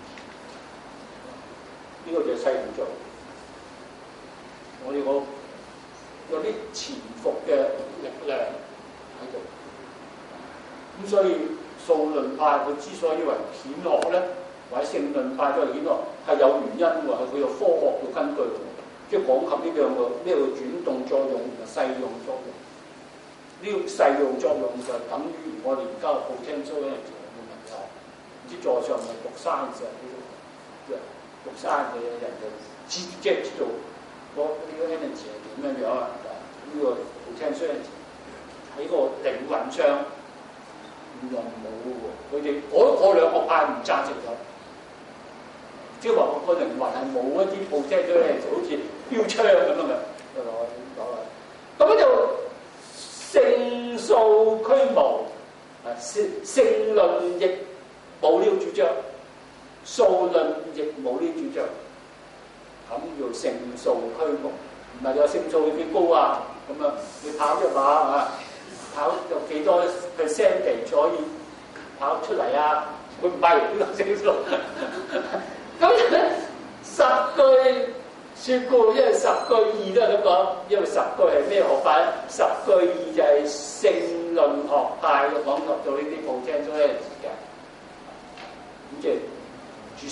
呢個就係細用作用。我哋有啲潛伏嘅力量喺度，咁所以數論派佢之所以為顯學咧，或者性論派都係顯學，係有原因喎，係佢有科學嘅根據喎，即係講及呢兩個咩叫轉動作用同埋細用作用。呢個細用作用就等於我哋而家 potential energy 嘅問題。唔知在上係讀生嘅時候，讀生嘅人就知道嗰呢個 energy 係點樣樣啊？呢個 potential energy 喺個靈魂上唔用冇喎，佢哋嗰兩個派唔贊成咗，即係話個靈魂係冇一啲 potential energy，好似標槍咁樣嘅，咁樣就勝數俱無，勝論亦冇呢個主張，數論亦冇呢個主張，咁叫勝數俱無，唔係有勝數幾高啊？咁啊，你跑一馬啊，跑有幾多 percent 地可以跑出嚟啊？佢唔係呢個勝數，咁咧10句。說過，因為10句義都係咁講，因為10句係咩學派咧？10句義就係勝論學派嘅講及到呢啲 potential energy嘅。咁即係住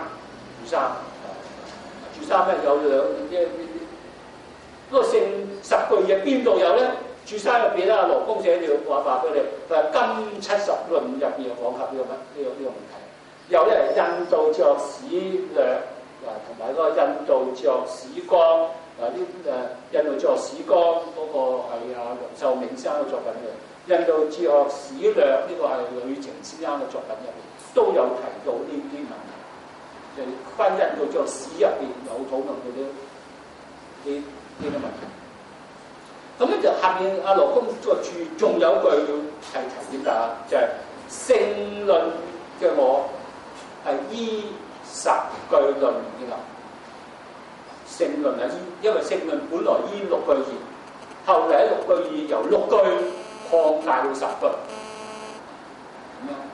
三咧有兩即嗰個勝10句義邊度有咧？住三入邊啦，羅公寫條話俾你，佢話金70論入邊有講及呢個問題。有咧印度哲學史略。同埋嗰個印度哲學史綱，印度哲學史綱嗰個係梁壽銘先生嘅作品嘅。印度哲學史略呢個係呂澄先生嘅作品入邊都有提到呢啲問題，就係翻印度哲學史入邊有討論到呢啲問題。咁咧就下邊阿羅公個注仲有句要提點㗎，就係勝論嘅我係依10句論嘅啦，勝論係因為勝論本來依6句義，後嚟喺6句義由6句擴大到10句，咁樣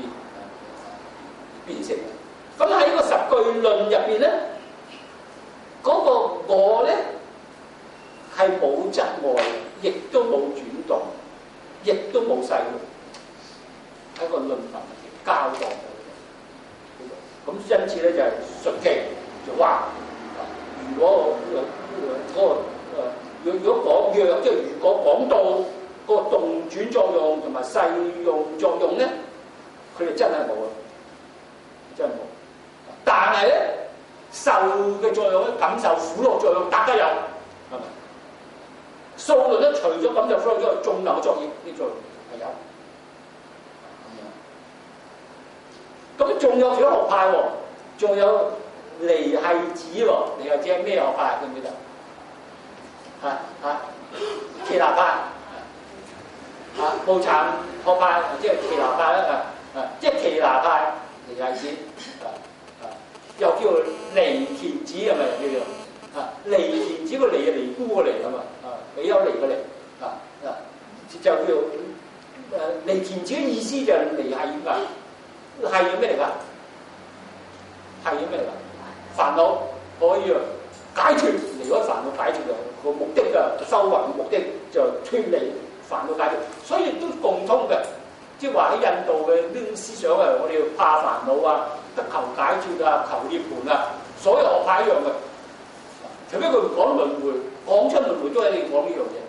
變成。咁喺個10句論入邊咧，嗰個我咧係冇窒礙，亦都冇轉動，亦都冇細用，喺個論文嘅交代。咁因此咧就係順記就話，如果講弱，即係如果講到個動轉作用同埋細用作用咧，佢哋真係冇啊，真係冇。但係咧受嘅作用咧，感受苦樂作用，大家有係咪？數論咧除咗感受苦樂之外，仲有作用呢作用係有。咁仲有幾多學派喎？仲有離繫子喎？離繫子係咩學派？記唔記得？耆那派無產學派，即係耆那派啦，即係耆那派離繫子，又叫離田子係咪叫做？離田子個離係尼姑個離啊嘛，比丘尼個離就叫離田子嘅意思就係離繫㗎。係要咩嚟㗎？係要咩嚟㗎？煩惱可以解決，離開煩惱解決個目的㗎，修行嘅目的就脫離煩惱解決，所以都共通嘅。即係話喺印度嘅呢種思想啊，我哋要怕煩惱啊，得求解決啊，求涅槃啊，所有學派一樣嘅。除非佢唔講輪迴，講出輪迴都係你講呢樣嘢。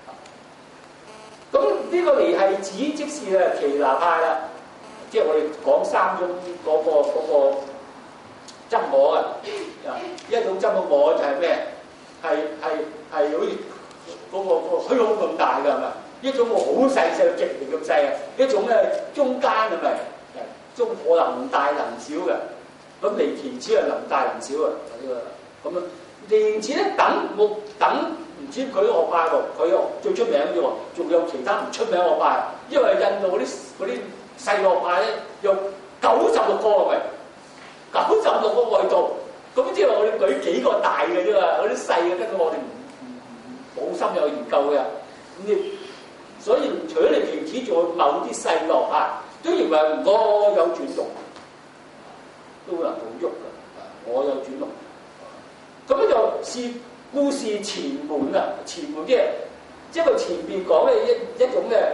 咁呢個離繫子即是耆那派啦。即係我哋講3種嗰個執我啊，一種執我就係咩？係好似嗰個虛空咁大㗎係咪？一種我好細極嚟咁細啊，一種咧中間係咪？中我能大能小嘅，咁離田子係能大能小啊，呢個咁啊。離田子咧等唔知佢學派喎，佢最出名嘅喎，仲有其他唔出名學派。 因為印度嗰啲細學派咧有96個係咪？96個外道，咁即係我哋舉幾個大嘅啫嘛，嗰啲細嘅跟住我哋冇深有研究嘅。咁所以除咗你停止做某啲細學派，都認為我有轉動，都能夠喐嘅，我有轉動。咁咧就是故事前門啊，前門即係佢前邊講嘅一種嘅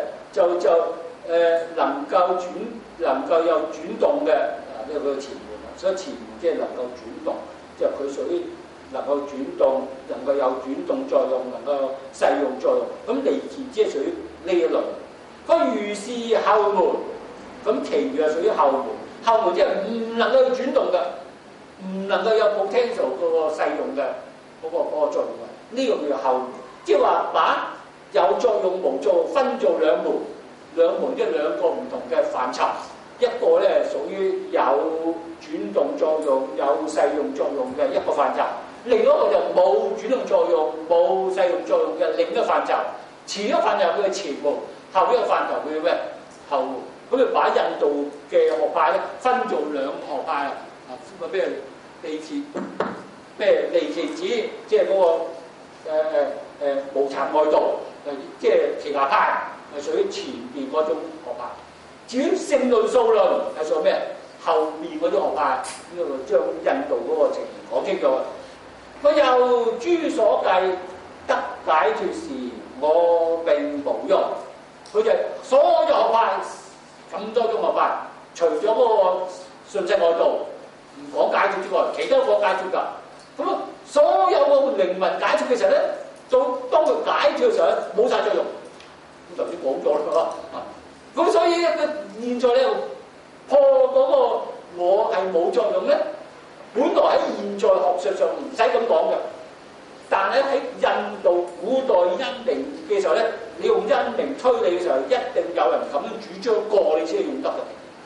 能夠有轉動嘅啊，呢個前門啊，所以前門即係能夠轉動，即係佢屬於能夠轉動，能夠有轉動作用，能夠使用作用。咁離前即係屬於呢一類。個如是後門，咁其餘係屬於後門。後門即係唔能夠轉動嘅，唔能夠有 potential 嗰個使用嘅嗰個作用嘅，呢個叫做後門。即係話把有作用無作用分做兩門，兩門即係兩個唔同嘅範疇。一個咧屬於有轉動作用、有使用作用嘅一個範疇，另一個就冇轉動作用、冇使用作用嘅另一個範疇。前一個範疇叫前門，後一個範疇叫咩？後門。咁就把印度嘅學派咧分做兩學派啊，咩利奇子，即係嗰個無殘外道，即係其他派，係屬於前邊嗰種學派。至於勝論數論係屬於咩？後面嗰種學派，呢個將印度嗰個情形講清楚。我又諸所計得解脫時，我並無用。佢就所有學派。咁多種學派，除咗嗰個順世外道唔講解脫之外，其他都講解脫㗎。咁啊，所有個靈魂解脫嘅時候咧，到當佢解脫嘅時候咧，冇晒作用。咁頭先講咗啦，咁所以咧，現在咧破嗰個我係冇作用咧，本來喺現在學術上唔使咁講嘅，但係喺印度古代因明嘅時候咧。你用因明推理嘅時候，一定有人咁樣主張過，你先係用得嘅。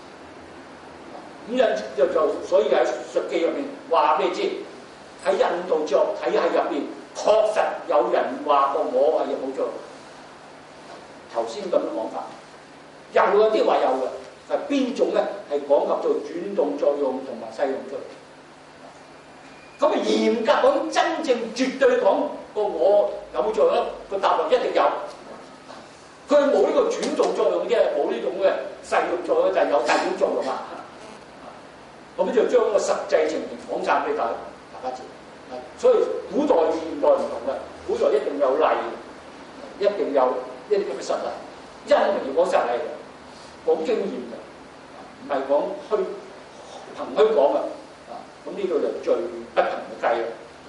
咁所以喺術記入邊話俾你知，喺印度作體系入邊，確實有人話過我係冇作用。頭先咁嘅講法，有啲話有嘅，係邊種咧？係講及做轉動作用同埋使用作用。咁嚴格講，真正絕對講個我有冇作用咧？個答案一定有。佢冇呢個轉動作用啫，冇呢種嘅使用作用，就係有大種作用啊！咁就將個實際情形講晒俾大家知。所以古代現代唔同嘅，古代一定有例，一定有一啲咁嘅實例，因為要講實例嘅，講經驗嘅，唔係講憑虛講嘅。咁呢個就最不憑嘅計啦。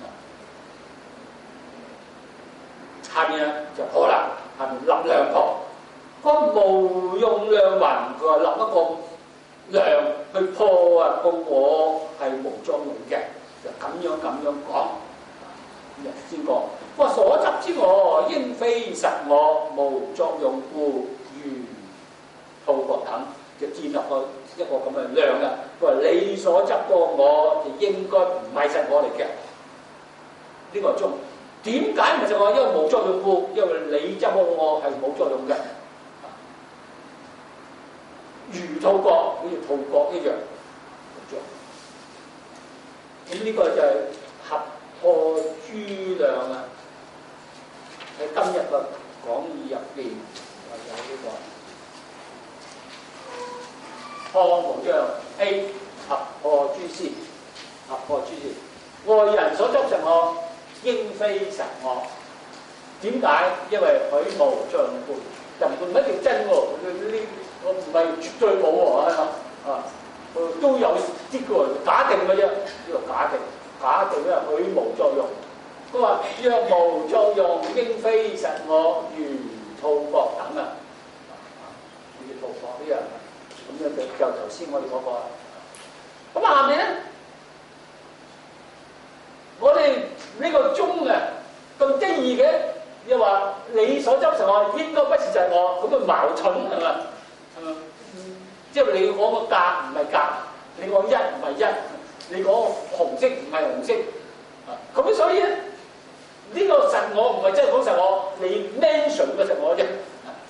下面咧就好啦。係立量度，個無用量雲，佢話立一個量去破啊個我係無作用嘅，就咁樣講。先講，佢話所執之我應非實我，無作用故，如兔角等，就建立一個咁嘅量嘅。佢話你所執個我就應該唔係實我嚟嘅，呢個係中。點解唔係實我？因為無作用故，因為你執我係冇作用嘅，如兔角，好似兔角一樣。咁呢個就係合破諸量啊！喺今日嘅講義入邊有呢個破無障 A 合破諸師，合破諸師，外人所執實我。應非實我，點解？因為許無作用故，就唔一定真喎。呢我唔係絕對冇喎，都有啲個假定嘅啫，呢個假定咧許無作用。佢話若無作用，應非實我，如兔角等啊，如兔角呢樣，咁樣就頭先我哋嗰個。咁下面咧？我哋呢個中啊咁得意嘅，又話你所執實我應該不是實我，咁啊矛盾係嘛？即係你講個格唔係格，你講一唔係一，你講紅色唔係紅色，咁所以咧呢個實我唔係真係講實我，你 mention 嘅實我啫。下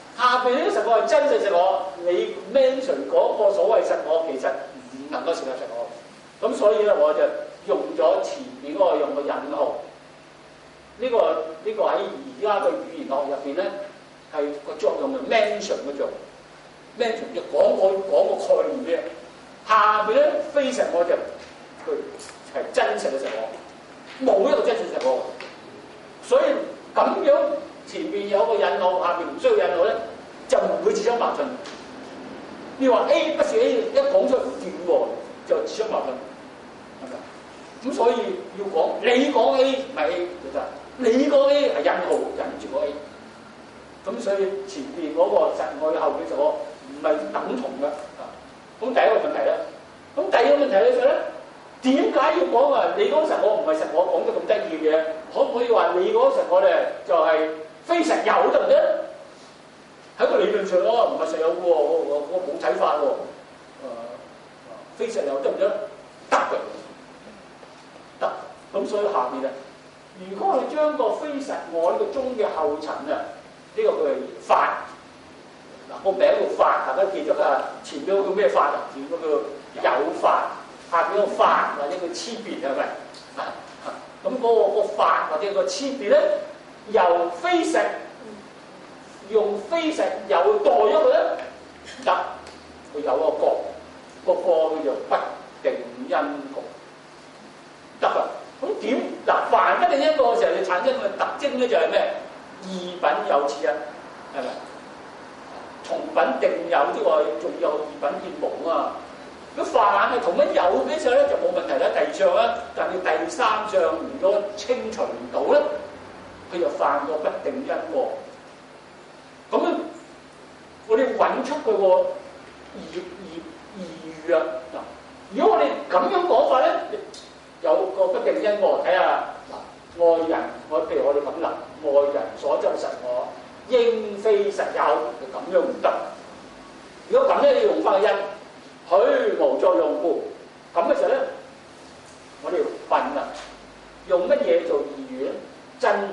邊呢個實我係真實實我，你 mention 嗰個所謂實我其實唔能夠成為實我。咁所以咧，我就用咗前面嗰個用個引號。呢個喺而家嘅語言學入邊咧，係個作用係 mention 嘅作用。mention 就講個概念嘅。下邊咧非實我就佢係真實嘅實我，冇一個真實實我。所以咁樣前面有個引號，下邊唔需要引號咧，就唔會自相矛盾。你話 A 不是 A， 一講出唔掂喎，就自相矛盾，係咪？咁所以要講你講 A 唔係 A 就得，你講 A 係引號引住個 A。咁所以前面嗰個實我後邊實我唔係等同嘅。咁第一個問題啦。咁第二個問題咧就係咧，點解要講話你嗰個實我唔係實我講得咁得意嘅？可唔可以話你嗰個實我咧就係非實有得唔得？喺個理論上咯，唔係實有喎，我冇睇法喎。非實有得唔得？得嘅，得。咁所以下邊啊，如果我哋將個非實我呢個中嘅後塵啊，呢個佢係法。嗱，個名叫法，大家記得啊，前邊嗰個咩法啊？前邊嗰個有法，下邊嗰個法或者叫差別係咪？咁嗰個法或者個差別咧，由非實用非實有代咗佢咧，得佢有個角，個叫做不定因果，得啊！咁點嗱？凡不定因果嘅時候，你產生嘅特徵咧就係咩？二品有此一，係咪？同品定有之外，仲有二品兼無啊！如果凡係同品有嘅時候咧，就冇問題啦。第二項啦，但係第三項如果清除唔到咧，佢就犯個不定因果。咁樣我哋揾出佢個異喻啊！嗱，如果我哋咁樣講法咧，有個不定因果，睇下嗱，外人譬如我哋咁啦，外人所周實我。應非實有，咁樣唔得。如果咁咧，你用翻個因，虛無作用故。咁嘅時候咧，我哋要問啦，用乜嘢做異喻咧？真如。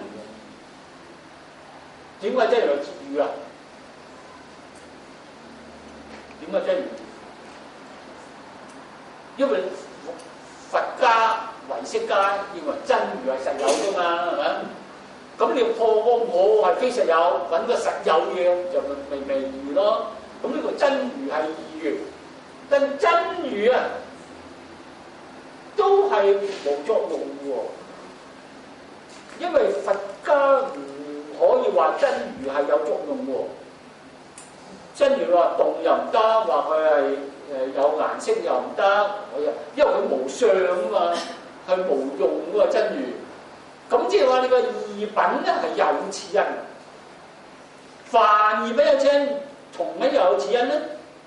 點解真如有結語啊？點解真如？因為佛家、唯識家認為真如係實有㗎嘛，係咪？咁你要破個我係非實有，揾個實有嘢就微如咯。咁呢個真如係異喻，但真如啊都係無作用喎。因為佛家唔可以話真如係有作用喎。真如話動又唔得，話佢係有顏色又唔得，因為佢無相啊嘛，係無用喎真如。咁即係話你個異品咧係有此因，凡異品有此因，同乜有此因咧？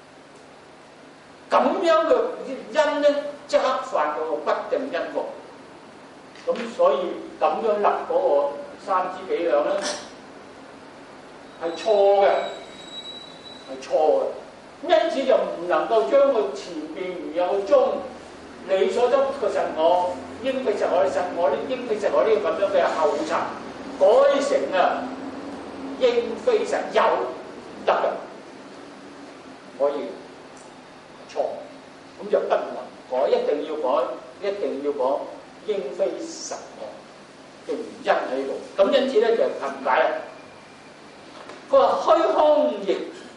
咁樣嘅因咧，即刻犯個不定因果。咁所以咁樣立嗰個三支比量咧，係錯嘅，係錯嘅。因此就唔能夠將佢前邊如有個中，你所執個實我。應非實我嘅實我，應非實我呢個咁樣嘅後塵改成啊應非實有得嘅，可以錯，咁就不能改，一定要改，一定要講應非實我嘅原因喺度。咁因此咧就唔解啦。佢話虛空亦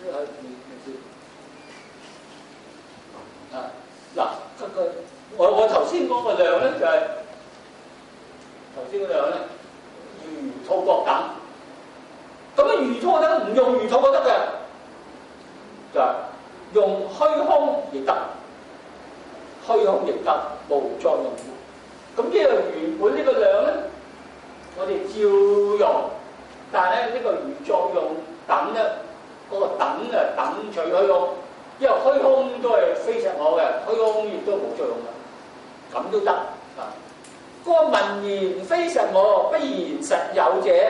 嗱我頭先講個量咧就係頭先嗰量咧，如兔各等。咁啊，如兔等唔用如兔就得嘅，就係用虛空亦得，虛空亦得，無作用。咁呢個原本呢個量咧，我哋照用，但係咧呢個如作用等咧，嗰個等啊等取虛空，因為虛空都係非實我嘅，虛空亦都冇作用嘅。咁都得啊！嗰個聞言非實我，不言實有者，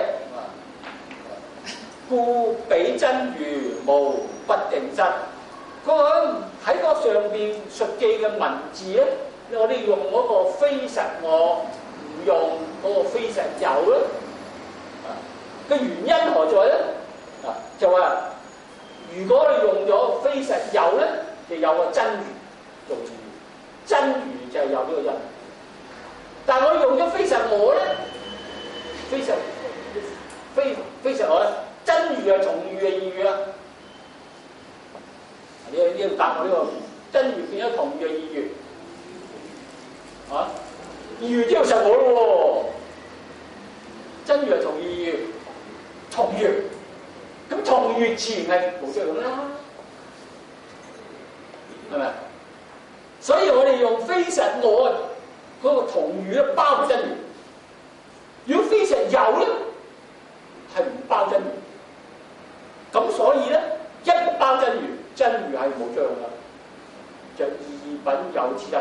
故彼真如無不定真。佢話喺個上邊述記嘅文字咧，我哋用嗰個非實我，唔用嗰個非實有咧。嘅原因何在咧？就話如果你用咗非實有咧，就有個真如做字語，真如就係有呢個因。但係我用咗非實我咧，非實我咧，真如係同語嘅意語啦。你要答我呢個真如變咗同語嘅意語，啊？意語之後實我咯喎，真如係同義語，同語，咁同語自然係無作用啦，係咪？所以我哋用非實我嗰個同語咧包括真如，如果非實有咧係唔包真如，咁所以咧一包真如，真如係冇作用噶，就二品有此因。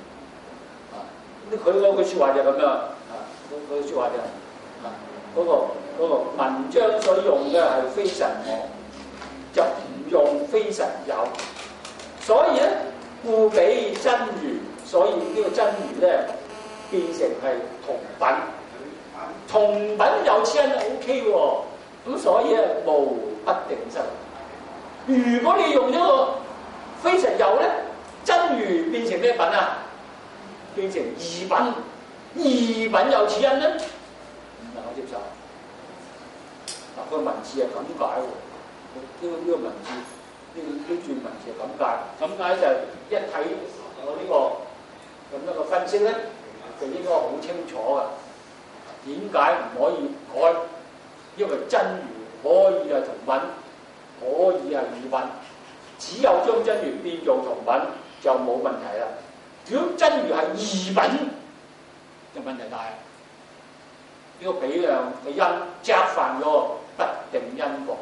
佢嗰句説話就咁樣啊，嗰句説話就啊，嗰個文章所用嘅係非實我，就唔用非實有，所以咧故比真如，所以呢個真如咧變成係同品，同品有此因 OK 喎，咁所以咧無不定生。如果你用咗個非實有咧，真如變成咩品啊？變成二品，二品有此因咧，唔能夠接受。嗱，個文字係咁解喎，呢個文字，呢段文字係咁解。咁解就係一睇我呢個咁樣嘅分析咧，就應該好清楚㗎。點解唔可以改？因為真如可以係同品，可以係二品，只有將真如變做同品就冇問題啦。如果真如係二品，就問題大啦。呢個比量嘅因責犯咗不定因果。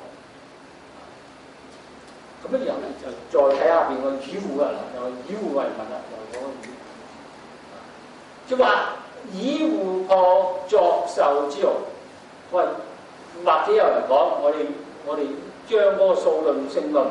咁樣然後咧就再睇下邊個以護啊，又以護為問啦，又講個以，即係話以護破作受之用。喂，或者有人講，我哋將嗰個數論性論，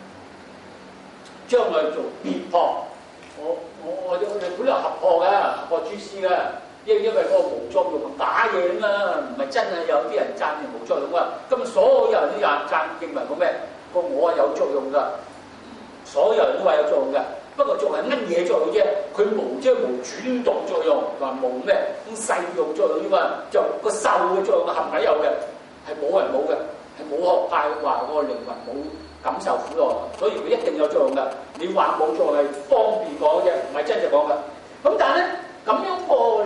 將佢做別破。我哋本來合破嘅，合破諸師嘅，因為嗰個無作用假嘢啊嘛，唔係真係有啲人贊嘅無作用啊。咁所有人都贊認為個咩？個我係有作用㗎，所有人都話有作用嘅。不過作係乜嘢作用啫？佢無即係無轉動作用，話無咩咁細用作用啫嘛。就個受嘅作用係咪有嘅？係冇人冇嘅，係冇學派話個靈魂冇感受苦樂，所以佢一定有作用㗎。你話冇作用係方便講啫，唔係真正講㗎。咁但係咧咁樣破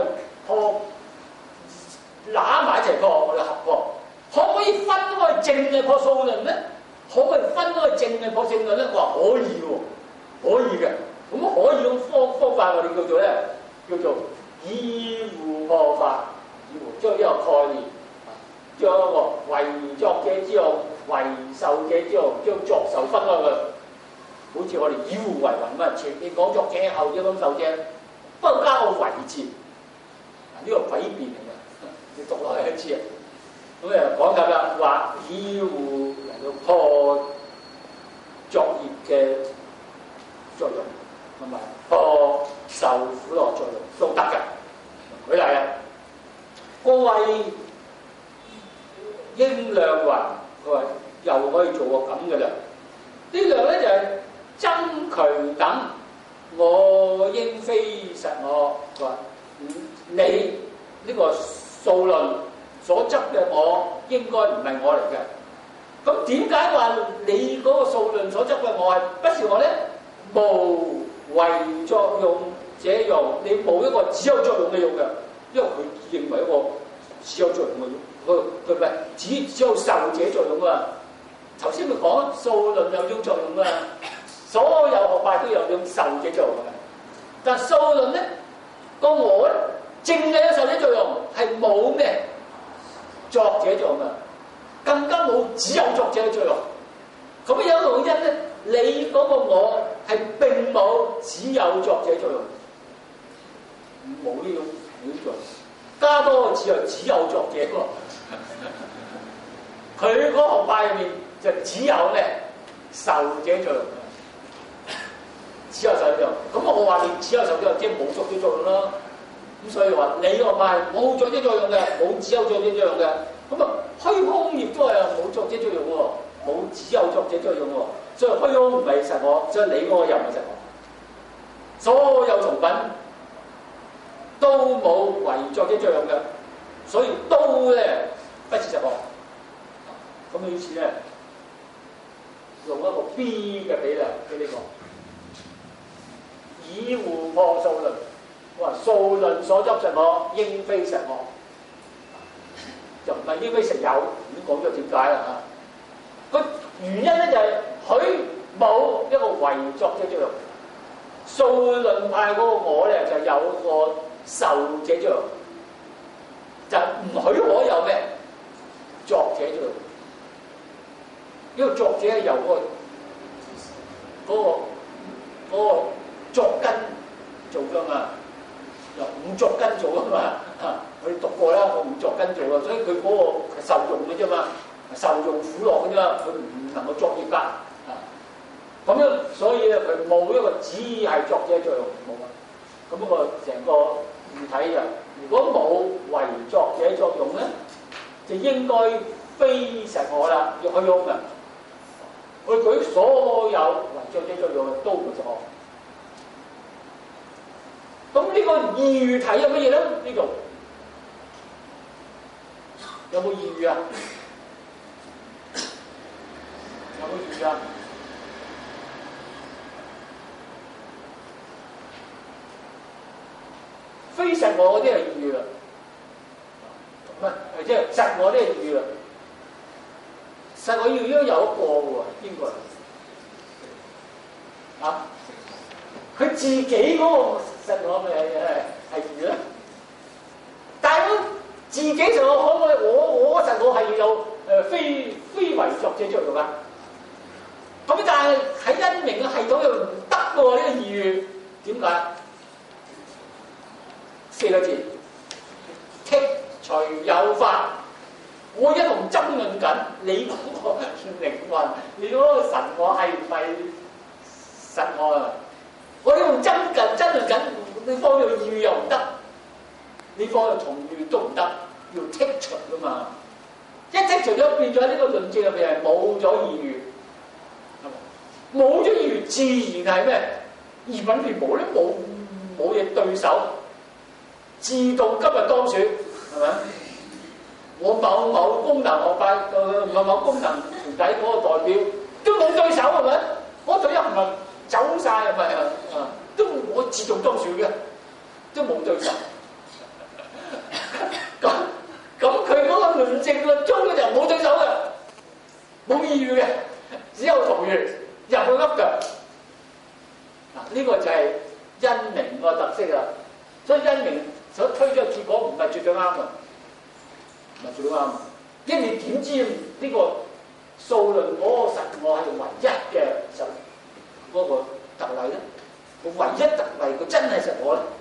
揦埋一齊破，我哋合破，可唔可以分開淨嘅破數論咧？可唔可以分開淨嘅破性論咧？我話可以喎，可以嘅。咁可以用方法我哋叫做咧，叫做以護破法，以護將一個概念，將一個為作者之用、為受者之用，將作受分開佢。好似我哋以護為雲咁，前面講作者，後者講受者，不過加個為字，呢個詭辯嚟嘅，你讀落去就知啊。咁講緊啦，話以護嚟到破作業嘅作用，同埋破受苦樂作用都得嘅。舉例啊，個位應量話，佢話又可以做個咁嘅量，呢量咧就係、是。爭渠等，我應非實我。佢話你呢個數論所執嘅我應該唔係我嚟嘅。咁點解話你嗰個數論所執嘅我係不是我咧？無為作用者用，你冇一個只有作用嘅用嘅，因為佢認為一個只有作用嘅用，佢唔係只有受者作用啊。頭先咪講數論有種作用啊。所有學派都有種受者作用嘅，但數論咧個我咧，淨係有受者作用，係冇咩作者作用嘅，更加冇只有作者嘅作用。咁有一個因咧，你嗰個我係並冇只有作者作用，冇呢種作用，加多個字又只有作者喎。佢嗰學派入面就只有咩受者作用。只有受者作用，咁我話你只有受者作用，即係冇作者作用咯。咁所以話你個派冇作者作用嘅，冇只有作者作用嘅。咁啊虛空亦都係冇作者作用喎， 只有作者作用喎。所以虛空唔係實我，所以你嗰個又唔係實我。所有從品都冇為作者作用嘅，所以都咧不是實我。咁於是咧用一個 B 嘅比例俾呢個，以互破數論。我話數論所執實我，應非實我，就唔係應非實有。已經講咗點解啦嚇。個原因咧就係佢冇一個為作者作用。數論派嗰個我咧就有個受者作用，就唔許可有咩作者作用。因為作者係由嗰個作根做㗎嘛，由五作根做㗎嘛。我哋讀過啦，我五作根做啊，所以佢嗰個係受用嘅啫嘛，受用苦樂嘅啫嘛，佢唔能夠作業㗎。咁樣，所以咧佢冇一個只係作者作用冇啊。咁不過成個語體就，如果冇為作者作用咧，就應該非實我啦，要虛空嘅。佢舉所有為作者作用都唔實我。咁呢個義語體有乜嘢咧？呢度有冇義語啊？有冇義語啊？非實我嗰啲係義語啦，唔係即係實我啲係義語啦。實我要應該有一個喎，邊個啊？佢自己嗰個實我咪係義啦。但係我自己實我可唔可以？我實我係有非為作者作用㗎。咁但係喺因明嘅系統又唔得嘅喎，呢個義語點解？4個字，剔除有法。我一路爭論緊你嗰個靈魂，你嗰個神我係唔係實我啊？我一路爭論緊，你方有義語又唔得，你方有從語都唔得，要剔除㗎嘛。一剔除咗變咗呢個論證入邊係冇咗義語，冇咗義語自然係咩？義品變無咧，冇嘢對手。自動今日當選係咪？我某功能學派某功能團體嗰個代表都冇對手係咪？我隊一唔係走曬係咪啊？都我自動當選嘅，都冇對手。咁佢嗰個論證論中咧就冇對手嘅，冇義語嘅，只有同源入去噏嘅。嗱，呢個就係因明個特色啦。所以因明所推出嘅結果唔係絕對啱嘅，唔係絕對啱。因為你點知呢個數論嗰個實我係唯一嘅實嗰個特例咧？個唯一特例佢真係實我咧？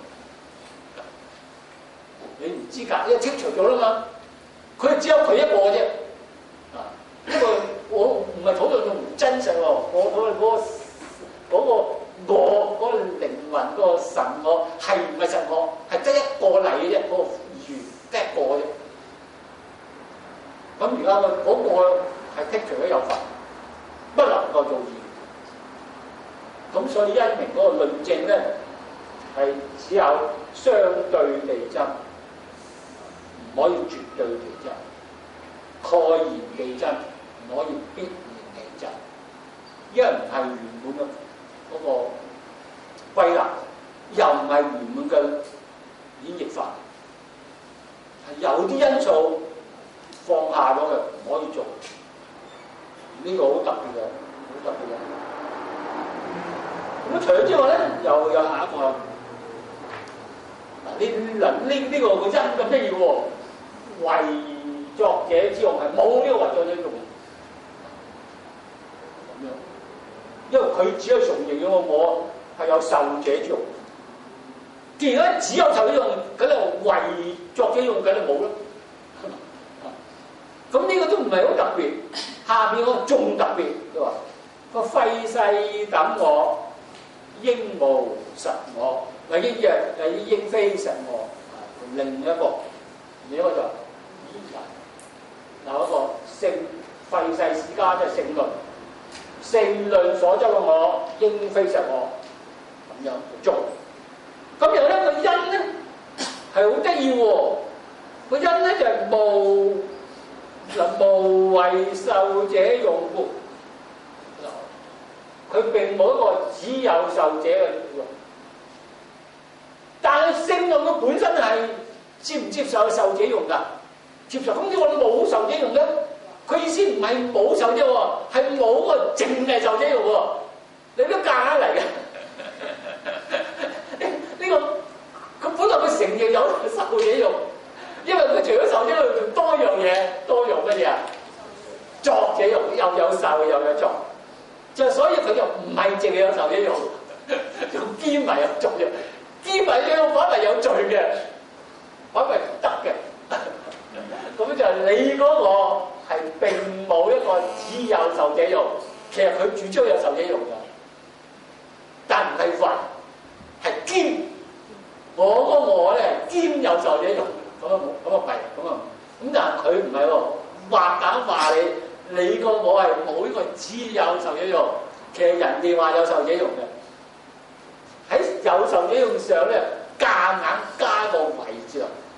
你唔知㗎，因為剔除咗啦嘛。佢只有佢一個啫。啊，呢個我唔係討論佢唔真實喎，我討論嗰個我嗰個靈魂嗰個神我係唔係實我？係得一個例嘅啫，嗰個義語得一個啫。咁而家嗰個係剔除咗有法，不能夠做義。咁所以因明嗰個論證咧係只有相對地爭，唔可以絕對地爭，蓋然地爭，唔可以必然地爭，因為唔係圓滿嘅嗰個歸納，又唔係圓滿嘅演繹法，係有啲因素放下咗嘅，唔可以做。呢個好特別嘅，好特別嘅。咁除咗之外咧，又有下一個。呢個個因咁咩嘢喎？為作者之用係冇呢個為作者之用嘅，咁樣，因為佢只係從形容我係有受者之用。既然咧只有受者用，咁就為作者用緊就冇啦。咁呢個都唔係好特別。下邊嗰個仲特別，佢話個廢世等我應無實我。嗱，應嘅係應非實我，另一個就嗱一個聖廢世時間家即係聖論，聖論所周嘅我，應非實我，咁樣去做。咁然後咧個因咧係好得意喎，個因咧就係無為受者用故，佢並冇一個只有受者嘅用。但係聖論佢本身係接唔接受受者用㗎？接受。咁點解冇受者用咧？佢意思唔係冇受者喎，係冇個淨係受者用喎。你都夾硬嚟嘅。呢個佢本來佢承認有受者用，因為佢除咗受者用，仲多樣嘢，多用乜嘢啊？作者用，又有受又有作，就所以佢就唔係淨係有受者用，仲兼埋有作用。兼埋嘅反為有罪嘅，反為唔得嘅。咁就係你嗰個係並冇一個只有受者用，其實佢主張有受者用嘅，但唔係話係兼。我嗰個我咧兼有受者用，咁啊弊，咁啊咁但係佢唔係喎，話簡話你個我係冇呢個只有受者用，其實人哋話有受者用嘅。喺有受者用上咧，夾硬加個為字，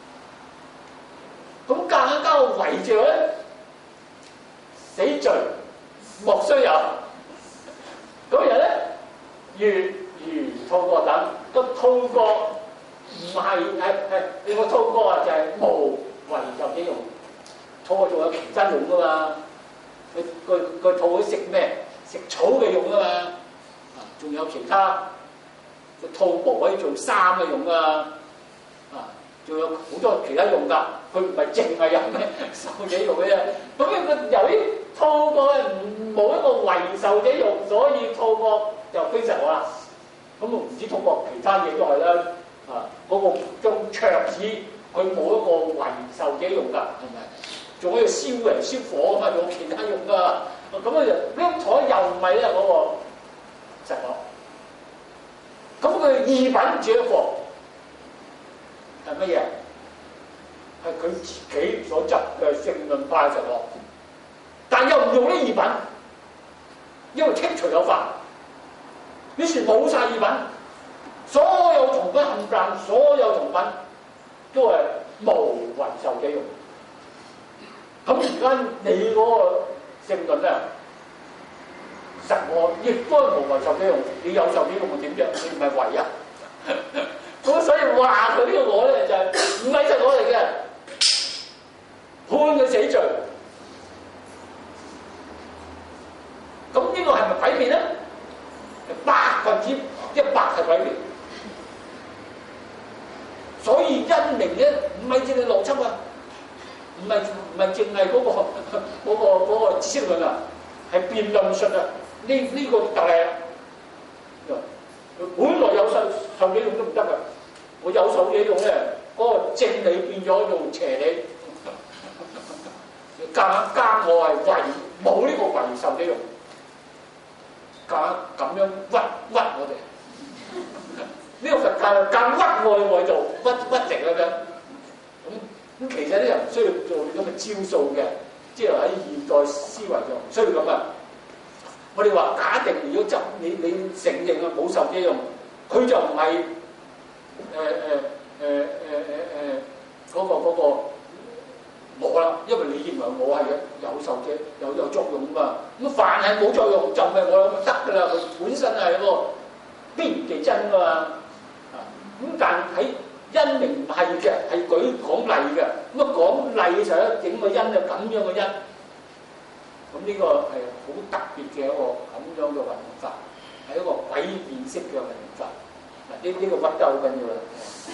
咁夾硬加個為字咧，死罪莫須有。咁然後咧，如吐過等，個吐過唔係你個吐過啊，就係無為受者用。吐過仲有其他用噶嘛？佢吐去食咩？食草嘅用噶嘛？仲有其他。個吐布可以做衫嘅用啊，仲有好多其他用㗎。佢唔係淨係有咩受者用嘅啫。咁佢由於吐過咧冇一個為受者用，所以吐過就非實我啦。咁唔止吐過，其他嘢都係啦。嗰個張桌子佢冇一個為受者用㗎，係咪？仲可以燒人燒火咁啊，用其他用㗎。咁啊，張台又唔係咧嗰個實我。咁佢異品這一個係乜嘢？係佢自己所執嘅聖論派實我，但又唔用呢異品，因為剔除有法，於是冇晒異品，所有同品冚唪唥，所有同品都係無為受者用。咁而家你嗰個聖論咧？實我亦都係無為受者用，你有受者用點啫？你唔係為啊！咁所以話佢呢個我咧就係唔係實我嚟嘅，判佢死罪。咁呢個係咪詭辯咧？100%係詭辯。所以因明咧唔係淨係邏輯啊，唔係淨係嗰個知識論啊，係辯論術啊。呢個就係本來有受者用都唔得㗎，我有受者用咧，嗰個正理變咗做邪理，加我係為冇呢個為受者用，咁樣屈我哋，呢個佛教更屈我做屈直咁樣，咁其實啲人唔需要做咁嘅招數嘅，即係喺現代思維上唔需要咁啊。我哋話假定如果執你承認啊冇受者用，佢就唔係嗰個我啦，因為你認為我係有受者有作用嘛。咁凡係冇作用就唔係我得㗎啦，佢本身係一個必然其真㗎嘛。咁但喺因明唔係嘅，係講例嘅。咁講例就係整個因就咁樣嘅因。咁呢個係好特別嘅一個咁樣嘅運法，係一個詭辯式嘅運法。嗱，呢個屈得好緊要啦。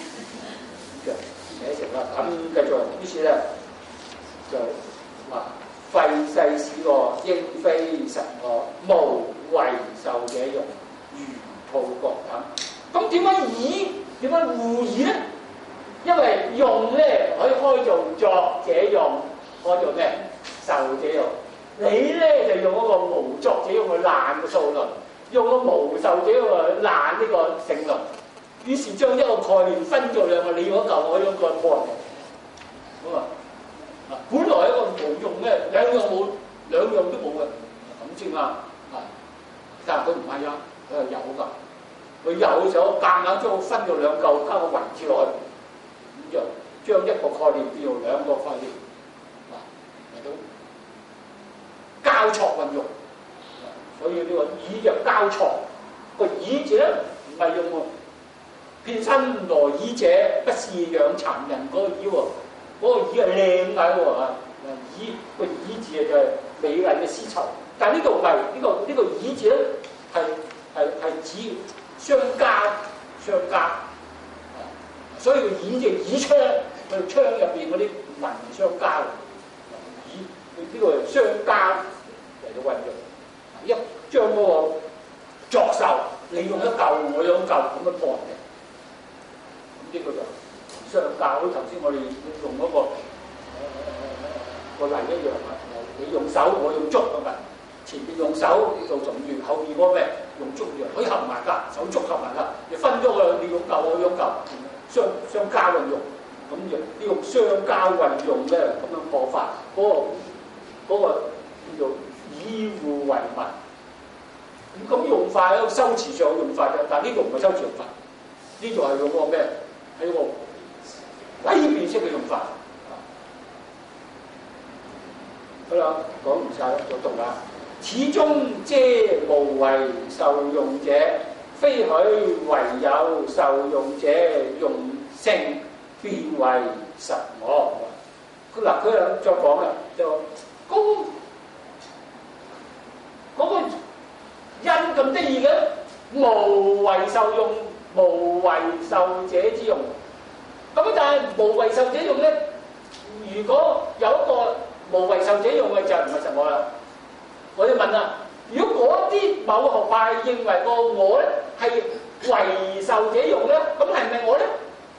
寫成啦，咁繼續，於是咧就話廢世使我，應非實我，無為受者用，如吐過等。咁點解互以咧？因為用咧可以開做作者用，開做咩？受者用。你咧就用嗰個無作者用去爛個數論，用個無受者用去爛呢個聖論，於是將一個概念分做兩個，你嗰嚿我嗰個概念，咁本來一個無用嘅兩樣兩樣都冇嘅，咁先啊！但係佢唔係啊，佢係有㗎。佢有咗夾硬將佢分咗兩嚿，加個圍住落去，咁就將一個概念變做兩個概念，嚟到交錯運用。所以呢個以就交錯，個以字咧唔係用遍身來以者，不是養殘人嗰個以喎，嗰個以係靚嘅喎啊！以個以字就係美麗嘅絲綢，但係呢度唔係呢個以字咧係指相加，所以個以就以窗，佢窗入邊嗰啲文相加，以呢個係相加嚟到運用。一將嗰個作受，你用一嚿，我用一嚿咁樣破人哋，咁呢個就相加。好似頭先我哋用嗰個例一樣啊，你用手，我用足咁啊，前邊用手做重要，後邊嗰咩用足樣，可以合埋㗎，手足合埋㗎。你分咗佢，你用嚿，我用嚿，相加運用，咁就呢個相加運用咧咁樣破法，嗰個叫做以互為文。咁用法喺修辭上用法嘅，但係呢個唔係修辭用法，呢度係用個咩？係一個詭辯式嘅用法。好啦，講唔晒啦，我讀啦。始終嗟無為受用者，非許唯有受用者用性變為實我。嗱，佢又再講啦，就嗰個因咁得意嘅，無為受用，無為受者之用。咁但係無為受者用咧，如果有一個無為受者用嘅就唔係實我啦。我哋問啦，如果嗰啲某學派認為個我咧係為受者用咧，咁係咪我咧？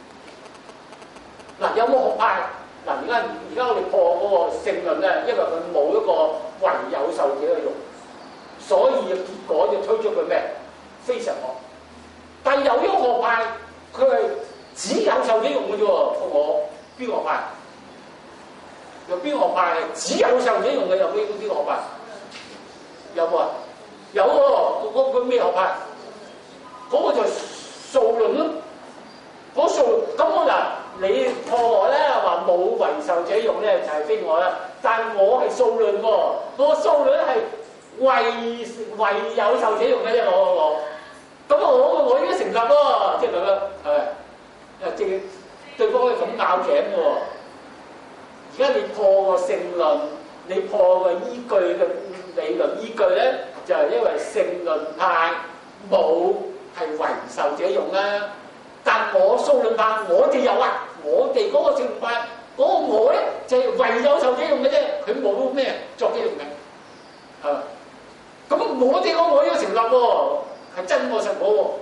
嗱，有冇學派？嗱，而家我哋破嗰個性論咧，因為佢冇一個唯有受者嘅用。所以結果就推出佢咩？非實我。但係有一個學派，佢係只有受者用嘅啫喎。我邊個學派？有邊個學派係只有受者用嘅？有邊個學派？有冇啊？有喎。嗰個咩學派？嗰個就數論咯。嗰數咁我嗱，你破我咧話冇為受者用咧，就係非我啦。但係我係數論喎，我數論係。為有受者用嘅啫，咁我應該成立喎，即係咁樣，係咪？即對方可以咁拗頸嘅喎。而家你破個性論，你破個依據嘅理論依據咧，就係因為性論派冇係為受者用啦。但我數論派，我哋有啊，我哋嗰個性論派嗰個我咧就係為有受者用嘅啫，佢冇咩作者用嘅，係嘛？咁我哋個我應該成立喎，係真我實我喎。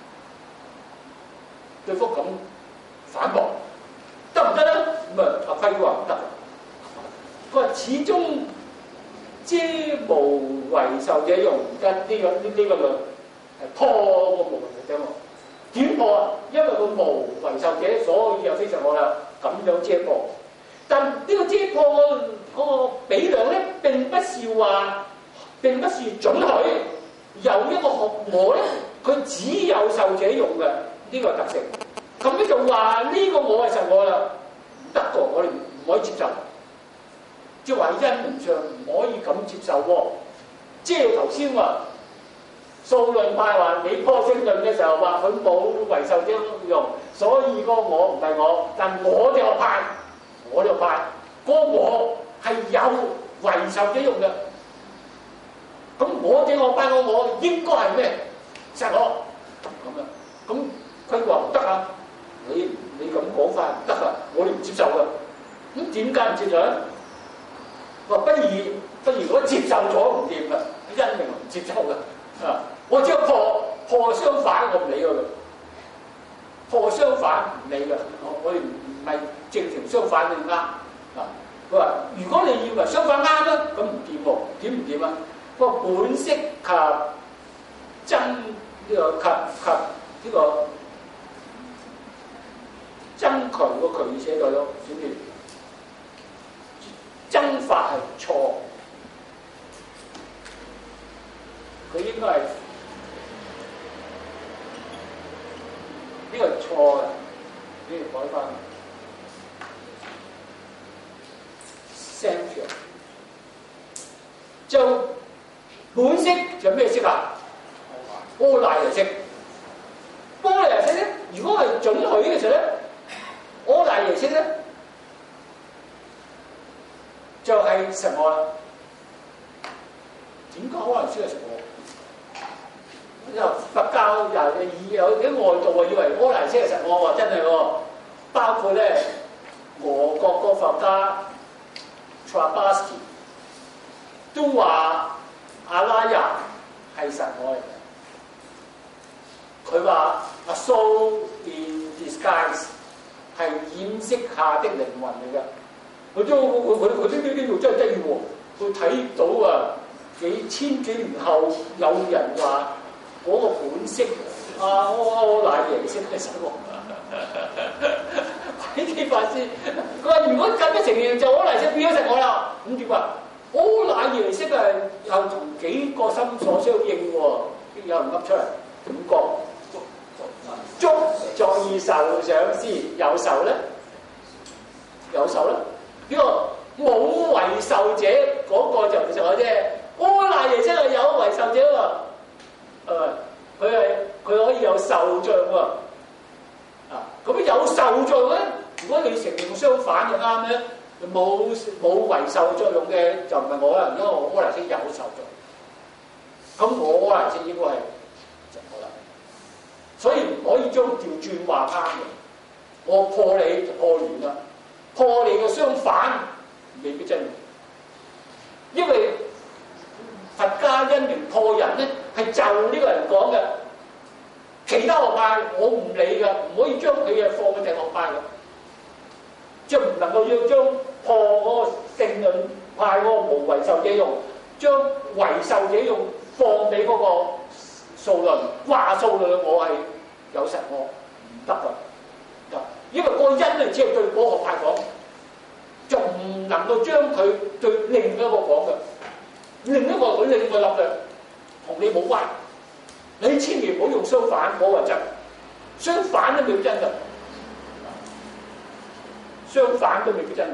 對方咁反駁，得唔得咧？咁啊，阿輝話唔得。佢話始終嗟無為受者用，而家呢個係破個無為受者用。點破啊？因為個無為受者，所以就非實我啦。咁樣嗟破，但呢個嗟破嗰個比量咧，並不是準許有一個學我咧，佢只有受者用嘅呢個特性。咁咧就話呢個我係實我啦，唔得個，我哋唔可以接受。即係話因緣上唔可以咁接受喎。即係頭先話數論派話你破性論嘅時候話佢冇為受者用，所以個我唔係我，但我哋學派個我係有為受者用嘅。咁我哋學派個我應該係咩？實我咁啊？咁佢話唔得啊！你咁講法唔得啊！我哋唔接受噶。咁點解唔接受咧？話不如果接受咗唔掂啦，因明唔接受噶啊！我只係破相反，我唔理佢嘅。破相反唔理嘅，我哋唔係正條相反定啱啊！佢話如果你以為相反啱咧，咁唔掂喎，點唔掂啊？個本色及真呢個及呢個真渠個渠寫咗咯，點解？真法係錯， essential， 就本色就咩色啊？柯乃耶色。柯乃耶色咧，如果係准許嘅時候咧，柯乃耶色咧就係實我啦。點解柯乃耶色係實我？佛教又有啲外道啊，以為柯乃耶色係實我喎，真係喎。包括咧俄國個佛家 Blavatsky 都話阿拉雅係實我嚟嘅。佢話 A soul in disguise 係掩飾下的靈魂嚟嘅。佢呢度真係得意喎！佢睇到啊幾年後有人話嗰個本色柯乃耶色係實我。呢啲法師，佢話如果咁嘅情形就柯乃耶色變咗實我啦。咁點啊？柯乃耶色係又同幾個心所相應喎，有人噏出嚟點講？觸在受想思，有受咧，有受咧。呢個冇為受者嗰個就唔實我啫。柯乃耶色係有為受者喎，佢可以有受像喎。咁有受像咧，如果你承認相反就啱咧，冇為受作用嘅就唔係我啦，因為我柯乃耶色有受像，咁我柯乃耶色應該係實我啦，所以唔可以將調轉話啱嘅。我破你就破完啦，破你嘅相反未必真嘅，因為佛家因緣破人咧係就呢個人講嘅。其他學派我唔理㗎，唔可以將佢嘅放喺第學派㗎，即係唔能夠要將破嗰個勝論派嗰個無為受者用，將為受者用放俾嗰個數論，話數論我係有實我唔得㗎，因為嗰個因係只係對嗰個學派講，就唔能夠將佢對另一個講嘅，另一個佢另外立嘅，同你冇關。你千祈唔好用相反，我話真，相反都未必真㗎，相反都未必真㗎。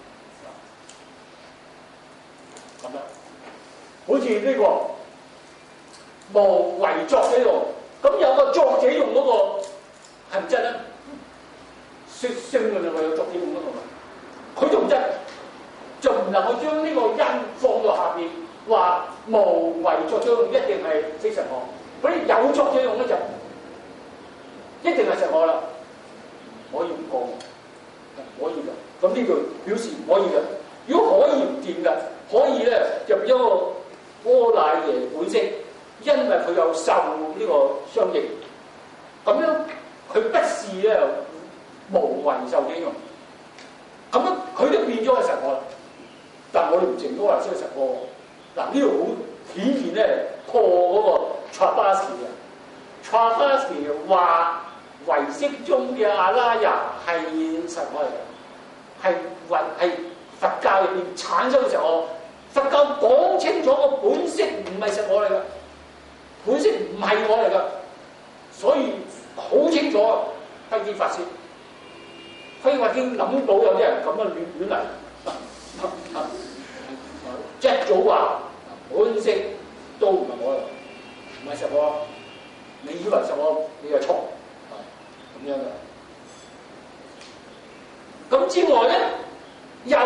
咁樣，好似呢個無為作者用，咁有個作者用嗰個係唔真咧？說聖論係有作者用嗰個，佢仲真，就唔能夠將呢個因放到下邊，話無為作者用一定係非實我。嗰啲有作者用咧就一定係實我啦，唔可以咁講，唔可以嘅。咁呢句表示唔可以嘅。如果可以唔掂嘅，可以咧入咗個柯乃耶本色，因為佢有受呢個相應，咁樣佢不是咧無為受者用，咁樣佢都變咗係實我啦。但係我哋唔認柯乃耶色係實我。嗱呢度好顯然咧破嗰個。Blavatsky 話唯識中嘅阿拉雅係實我嚟嘅，係佛教入邊產生嘅實我。佛教講清楚個本色唔係實我嚟嘅，本色唔係我嚟嘅，所以好清楚。慧見法師，慧見諗到有啲人咁樣亂嚟，一早話本色都唔係我嚟。唔係實我，你以為實我，你就錯，咁樣嘅。咁之外咧，又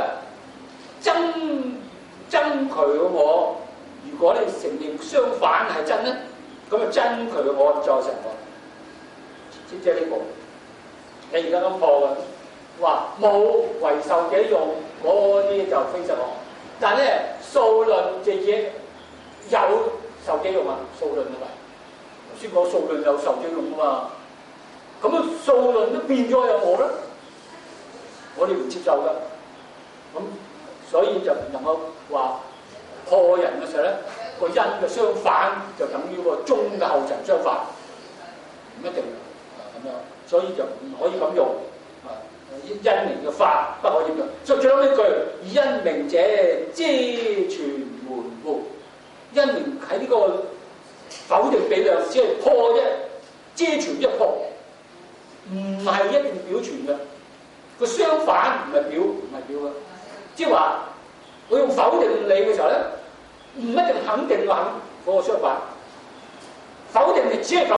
爭佢嘅我。如果你承認相反係真咧，咁啊爭佢嘅我再實我，即係呢個。你而家咁破嘅，話冇為受者用嗰啲就非實我，但係咧數論嘅嘢有。受者用啊，數論啊嘛，頭先講數論有受者用啊嘛，咁啊數論都變咗有我啦，我哋唔接受噶，咁所以就唔能夠話破人嘅時候咧，個因嘅相反就等於個中嘅後塵相反，唔一定咁樣，所以就唔可以咁用因明嘅法不可以用。所以最後呢句以因明者遮傳門戶。因明喺呢個否定比量，只係破啫，遮傳一破，唔係一定表傳嘅。個相反唔係表，唔係表嘅。 即係話我用否定你嘅時候咧，唔一定肯定我肯嗰個說法。否定你只係咁